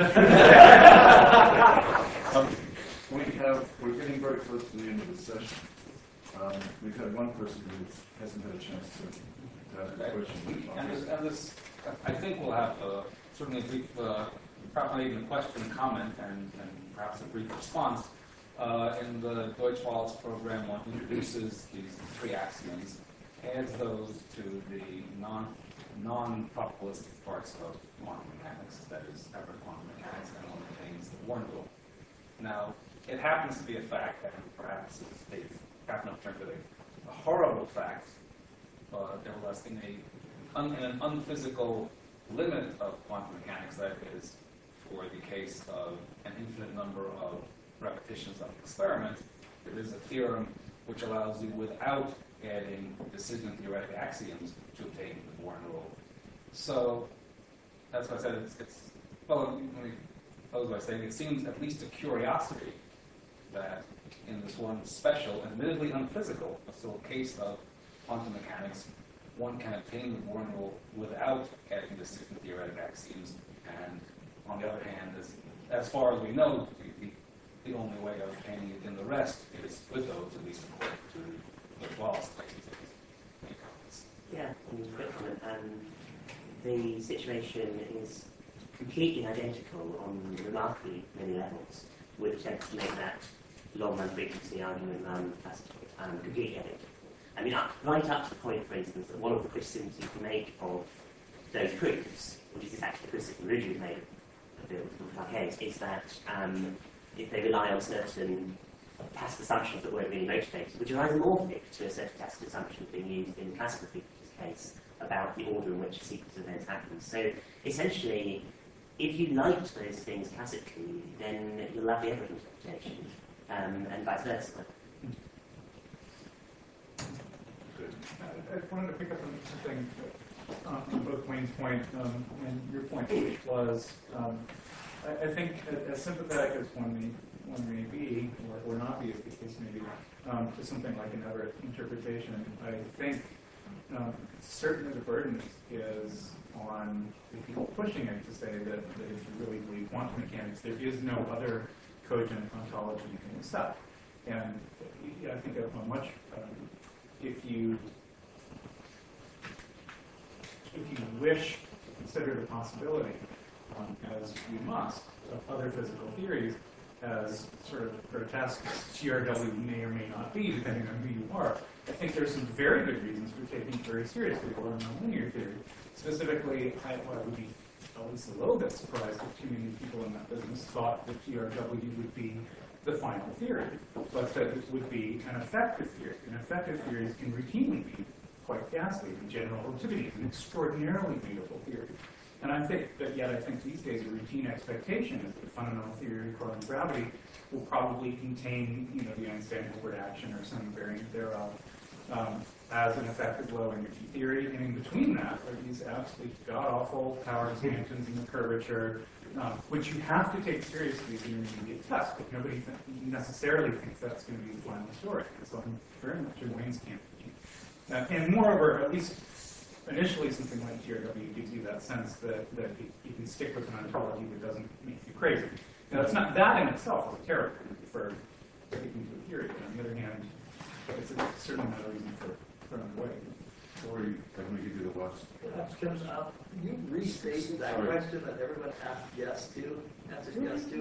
[SPEAKER 1] yes. We're getting very close to the end of the session. We've had one person who hasn't had a chance to ask a question.
[SPEAKER 13] And this, I think we'll have certainly a brief, perhaps not even a question, comment, and perhaps a brief response. In the Deutsch Waltz program, one introduces these three axioms, adds those to the non-probabilistic parts of quantum mechanics, that is, Everett quantum mechanics, and one contains the Warren rule. Now, it happens to be a fact, and perhaps they've gotten up to a horrible fact, nevertheless, in an unphysical limit of quantum mechanics, that is, for the case of an infinite number of repetitions of an experiment, there is a theorem which allows you, without adding decision-theoretic axioms, to obtain the Warren rule. So, that's why I said well, let me close by saying it seems at least a curiosity that in this one special, admittedly unphysical, but still case of quantum mechanics, one can obtain the Warren rule without adding decision-theoretic axioms, and on the other hand, as far as we know, the only way of obtaining it in the rest is with those, at least according to the Wallace places.
[SPEAKER 3] Yeah, the situation is completely identical on remarkably many levels, which tends to make that long-run frequency argument completely identical. I mean, right up to the point, for instance, that one of the criticisms you can make of those proofs, which is actually the criticism originally made of the Arcades, is that if they rely on certain tacit assumptions that weren't really motivated, which are isomorphic to a certain tacit assumptions being used in the classical frequencies case about the order in which a sequence of events happens. So essentially, if you liked those things classically, then you'll love the Everett interpretation, and vice versa.
[SPEAKER 13] I wanted to pick up on something on both Wayne's point and your point, which was, I think as sympathetic as one may be, or not be, as the case may be, to something like an Everett interpretation, I think certainly the burden is on the people pushing it to say that if you really believe quantum mechanics, there is no other cogent ontology you can accept. And I think a much, if you wish to consider the possibility, as you must, of other physical theories as sort of grotesque as GRW may or may not be, depending on who you are, I think there's some very good reasons for taking it very seriously or nonlinear theory. Specifically, I would be at least a little bit surprised if too many people in that business thought that GRW would be the final theory, but that it would be an effective theory. And effective theories can routinely be quite ghastly. The general relativity is an extraordinarily beautiful theory. And I think that yet I think these days a routine expectation is that the fundamental theory recording gravity will probably contain, the Einstein-Hilbert action or some variant thereof. as an effective low-energy theory, and in between that are these absolutely god-awful power expansions and the curvature, which you have to take seriously as an intermediate test, but nobody necessarily thinks that's going to be the final story. So I'm very much in Wayne's camp. And moreover, at least initially, something like GRW gives you that sense that you can stick with an ontology that doesn't make you crazy. Now, it's not, that in itself is terrible for sticking to a theory, but on the other hand, it's a certain amount of reason for throwing it away.
[SPEAKER 1] Sorry, I'm going to give you the last.
[SPEAKER 14] Can you restate that question that everyone asked yes to, answered yes to?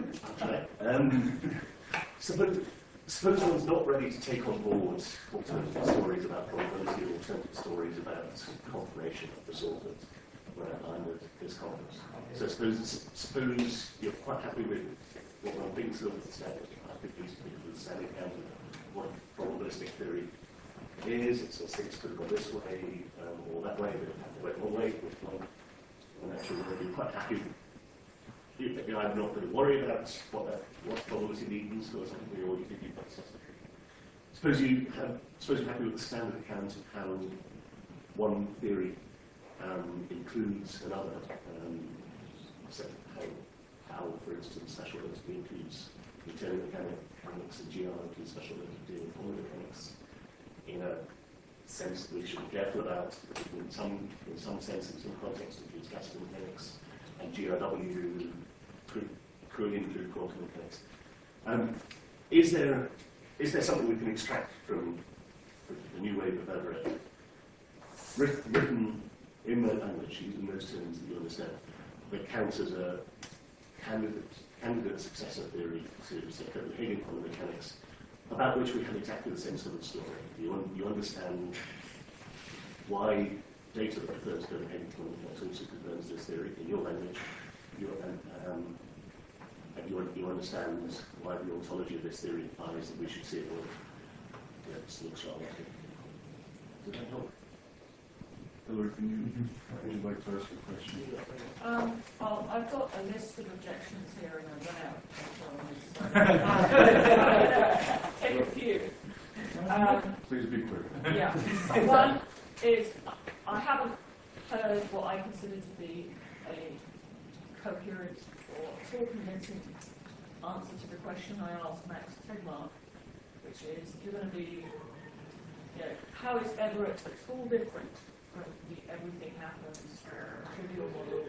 [SPEAKER 4] Suppose one's not ready to take on board alternative stories about probability, or alternative stories about confirmation of the sort that were outlined at this conference. So suppose you're quite happy with what one thinks of the static, with the static account of what probabilistic theory is. It sort of thinks could go this way or that way, but it have to wait one way, which one actually you're quite happy with. I'm not going to worry about what probability means or something, or you think you've got something. Suppose you're happy with the standard account of how one theory includes another. So how, for instance, special relativity includes material mechanics and GR includes special relativity and formal mechanics in a sense that we should be careful about. In some sense, in some context, it includes classical mechanics, and GRW could include quantum mechanics. Is there something we can extract from the new wave of Everett, written in that language, using those terms that you understand, that counts as a candidate successor theory to Copenhagen quantum mechanics, about which we have exactly the same sort of story? You understand why data that refers to Copenhagen quantum mechanics also confirms this theory in your language. You understand why the ontology of this theory implies that we should see it all. Yeah, it looks rather like it. Does that help?
[SPEAKER 1] Hillary, would you like to ask a question?
[SPEAKER 17] Well, I've got a list of objections here, and I run out. Take a few.
[SPEAKER 1] Please be clear.
[SPEAKER 17] Yeah. One is I haven't heard what I consider to be a coherent or at all convincing answer to the question I asked Max Tegmark, which is, if you're going to be, how is Everett at all different from the everything happens trivial model,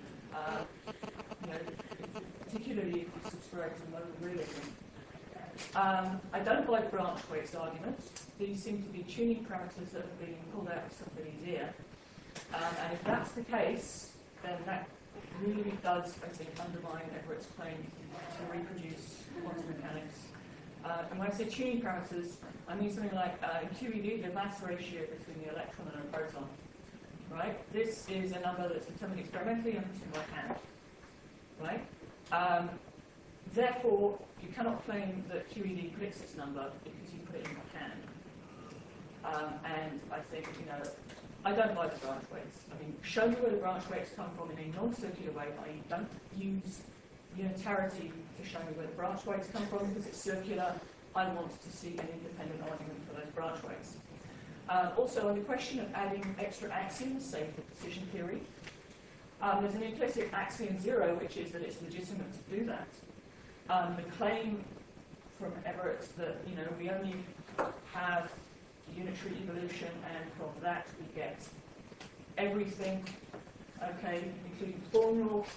[SPEAKER 17] particularly if you subscribe to modal realism. I don't buy branch weights argument. These seem to be tuning parameters that have been pulled out of somebody's ear. And if that's the case, then that really does, I think, undermine Everett's claim to reproduce quantum mechanics. And when I say tuning parameters, I mean something like in QED, the mass ratio between the electron and a proton. Right? This is a number that's determined experimentally and put in my hand. Right? Therefore, you cannot claim that QED predicts this number because you put it in your hand. And I think, I don't buy the branch weights. I mean, show me where the branch weights come from in a non-circular way, i.e. don't use unitarity to show me where the branch weights come from because it's circular. I want to see an independent argument for those branch weights. Also, on the question of adding extra axioms, say for precision theory, there's an implicit axiom 0, which is that it's legitimate to do that. The claim from Everett that, we only have unitary evolution, and from that we get everything, okay, including formula.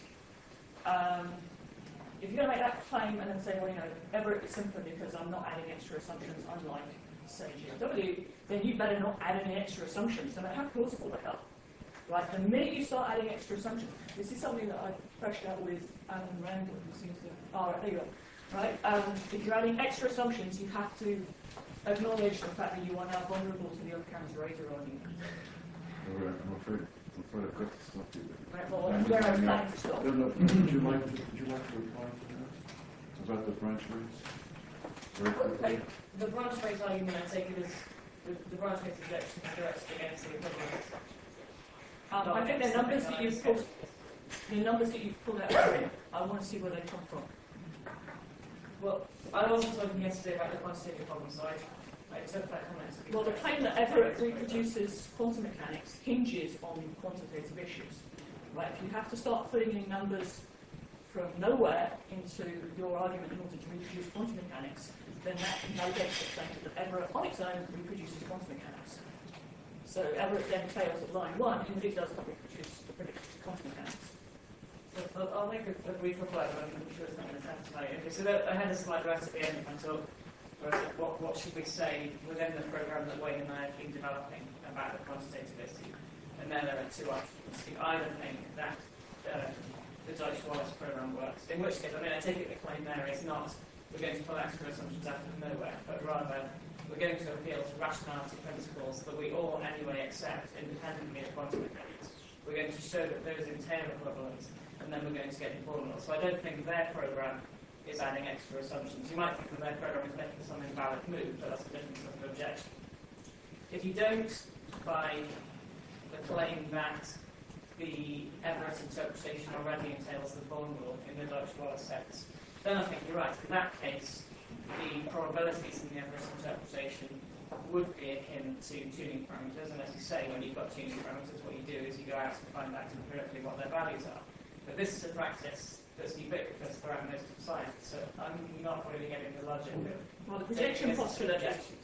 [SPEAKER 17] If you're going to make that claim and then say, well, Everett is simpler because I'm not adding extra assumptions, unlike, say, GRW, then you better not add any extra assumptions, no matter how plausible they are. Right? The minute you start adding extra assumptions, this is something that I thrashed out with Alan Randall, who seems to, there you go. Right? If you're adding extra assumptions, you have to acknowledge the fact that you are now vulnerable to the counter-razor argument.
[SPEAKER 1] I'm afraid I've got to stop you there.
[SPEAKER 17] Right, well, where I was planning to stop.
[SPEAKER 1] Would you like to reply to that? About the branch weights?
[SPEAKER 17] Okay. The branch weights argument, I take it as the branch weights objection is directed against the equivalence. I think the numbers that you've pulled out here, I want to see where they come from.
[SPEAKER 5] Well, I wasn't talking yesterday about the quantitative problem, so
[SPEAKER 6] Except that comments.
[SPEAKER 17] Well, the claim that Everett reproduces quantum mechanics hinges on quantitative issues. Right? If you have to start filling in numbers from nowhere into your argument in order to reproduce quantum mechanics, then that negates the claim that Everett on its own reproduces quantum mechanics. So Everett then fails at line 1, and it does not reproduce quantum mechanics.
[SPEAKER 6] I'll make a brief reply, but I'm sure it's not going to satisfy you. Okay, so I had a slide right at the end of my talk. What should we say within the program that Wayne and I have been developing about the quantitative issue? And then there are two options. You either think that the Deutsch-Wallace program works, in which case, I mean, I take it the claim there is not we're going to pull extra assumptions out of nowhere, but rather we're going to appeal to rationality principles that we all anyway accept independently of quantum mechanics. We're going to show that those entail equivalence, and then we're going to get the formula. So I don't think their program is adding extra assumptions. You might think that their program is making some invalid move, but that's a different sort of objection. If you don't buy the claim that the Everett interpretation already entails the Born rule in the Deutsch-Wallace sense, then I think you're right. In that case, the probabilities in the Everett interpretation would be akin to tuning parameters, and as you say, when you've got tuning parameters, what you do is you go out and find out empirically what their values are. But this is a practice that's ubiquitous throughout most of science, so I'm not really getting the logic of
[SPEAKER 17] well, the projection postulate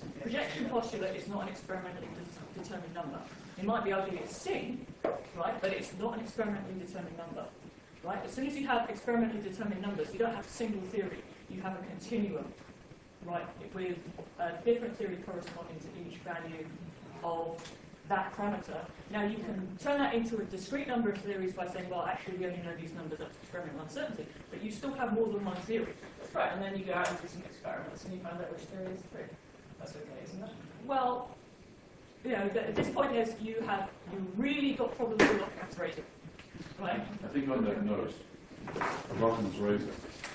[SPEAKER 17] is not an experimentally determined number. It might be argued it's seen, right, but it's not an experimentally determined number. Right? As soon as you have experimentally determined numbers, you don't have a single theory, you have a continuum, right, with a different theory corresponding to each value of that parameter. Now you can turn that into a discrete number of theories by saying, well, actually we only know these numbers up to experimental uncertainty, but you still have more than one theory.
[SPEAKER 6] That's right, and then you go out and do some experiments and you find out which theory is true. That's okay, isn't it?
[SPEAKER 17] Well, you know, at this point is you really got problems with operating. Right.
[SPEAKER 1] I think on that note, Rockham's razor.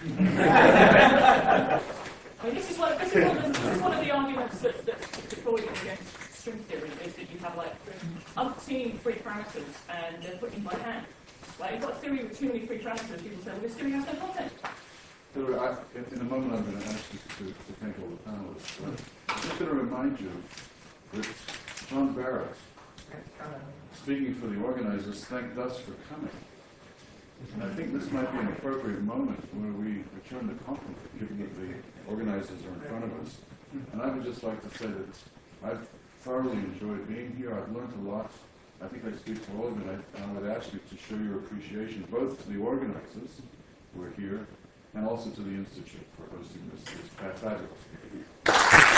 [SPEAKER 17] I mean, this is one of the arguments that's deployed against string theory, is that you have like umpteen free parameters and they're put in by hand. Like you've got a theory with too many free parameters, people say, well, this theory has no content.
[SPEAKER 1] In a moment I'm going to ask you to thank all the panelists. I'm just going to remind you that John Barrett, speaking for the organizers, thanked us for coming. And I think this might be an appropriate moment where we return the compliment, given that the organizers are in front of us. And I would just like to say that I've thoroughly enjoyed being here. I've learned a lot. I think I speak for all of you, and I would ask you to show your appreciation both to the organizers who are here and also to the Institute for hosting this fabulous meeting.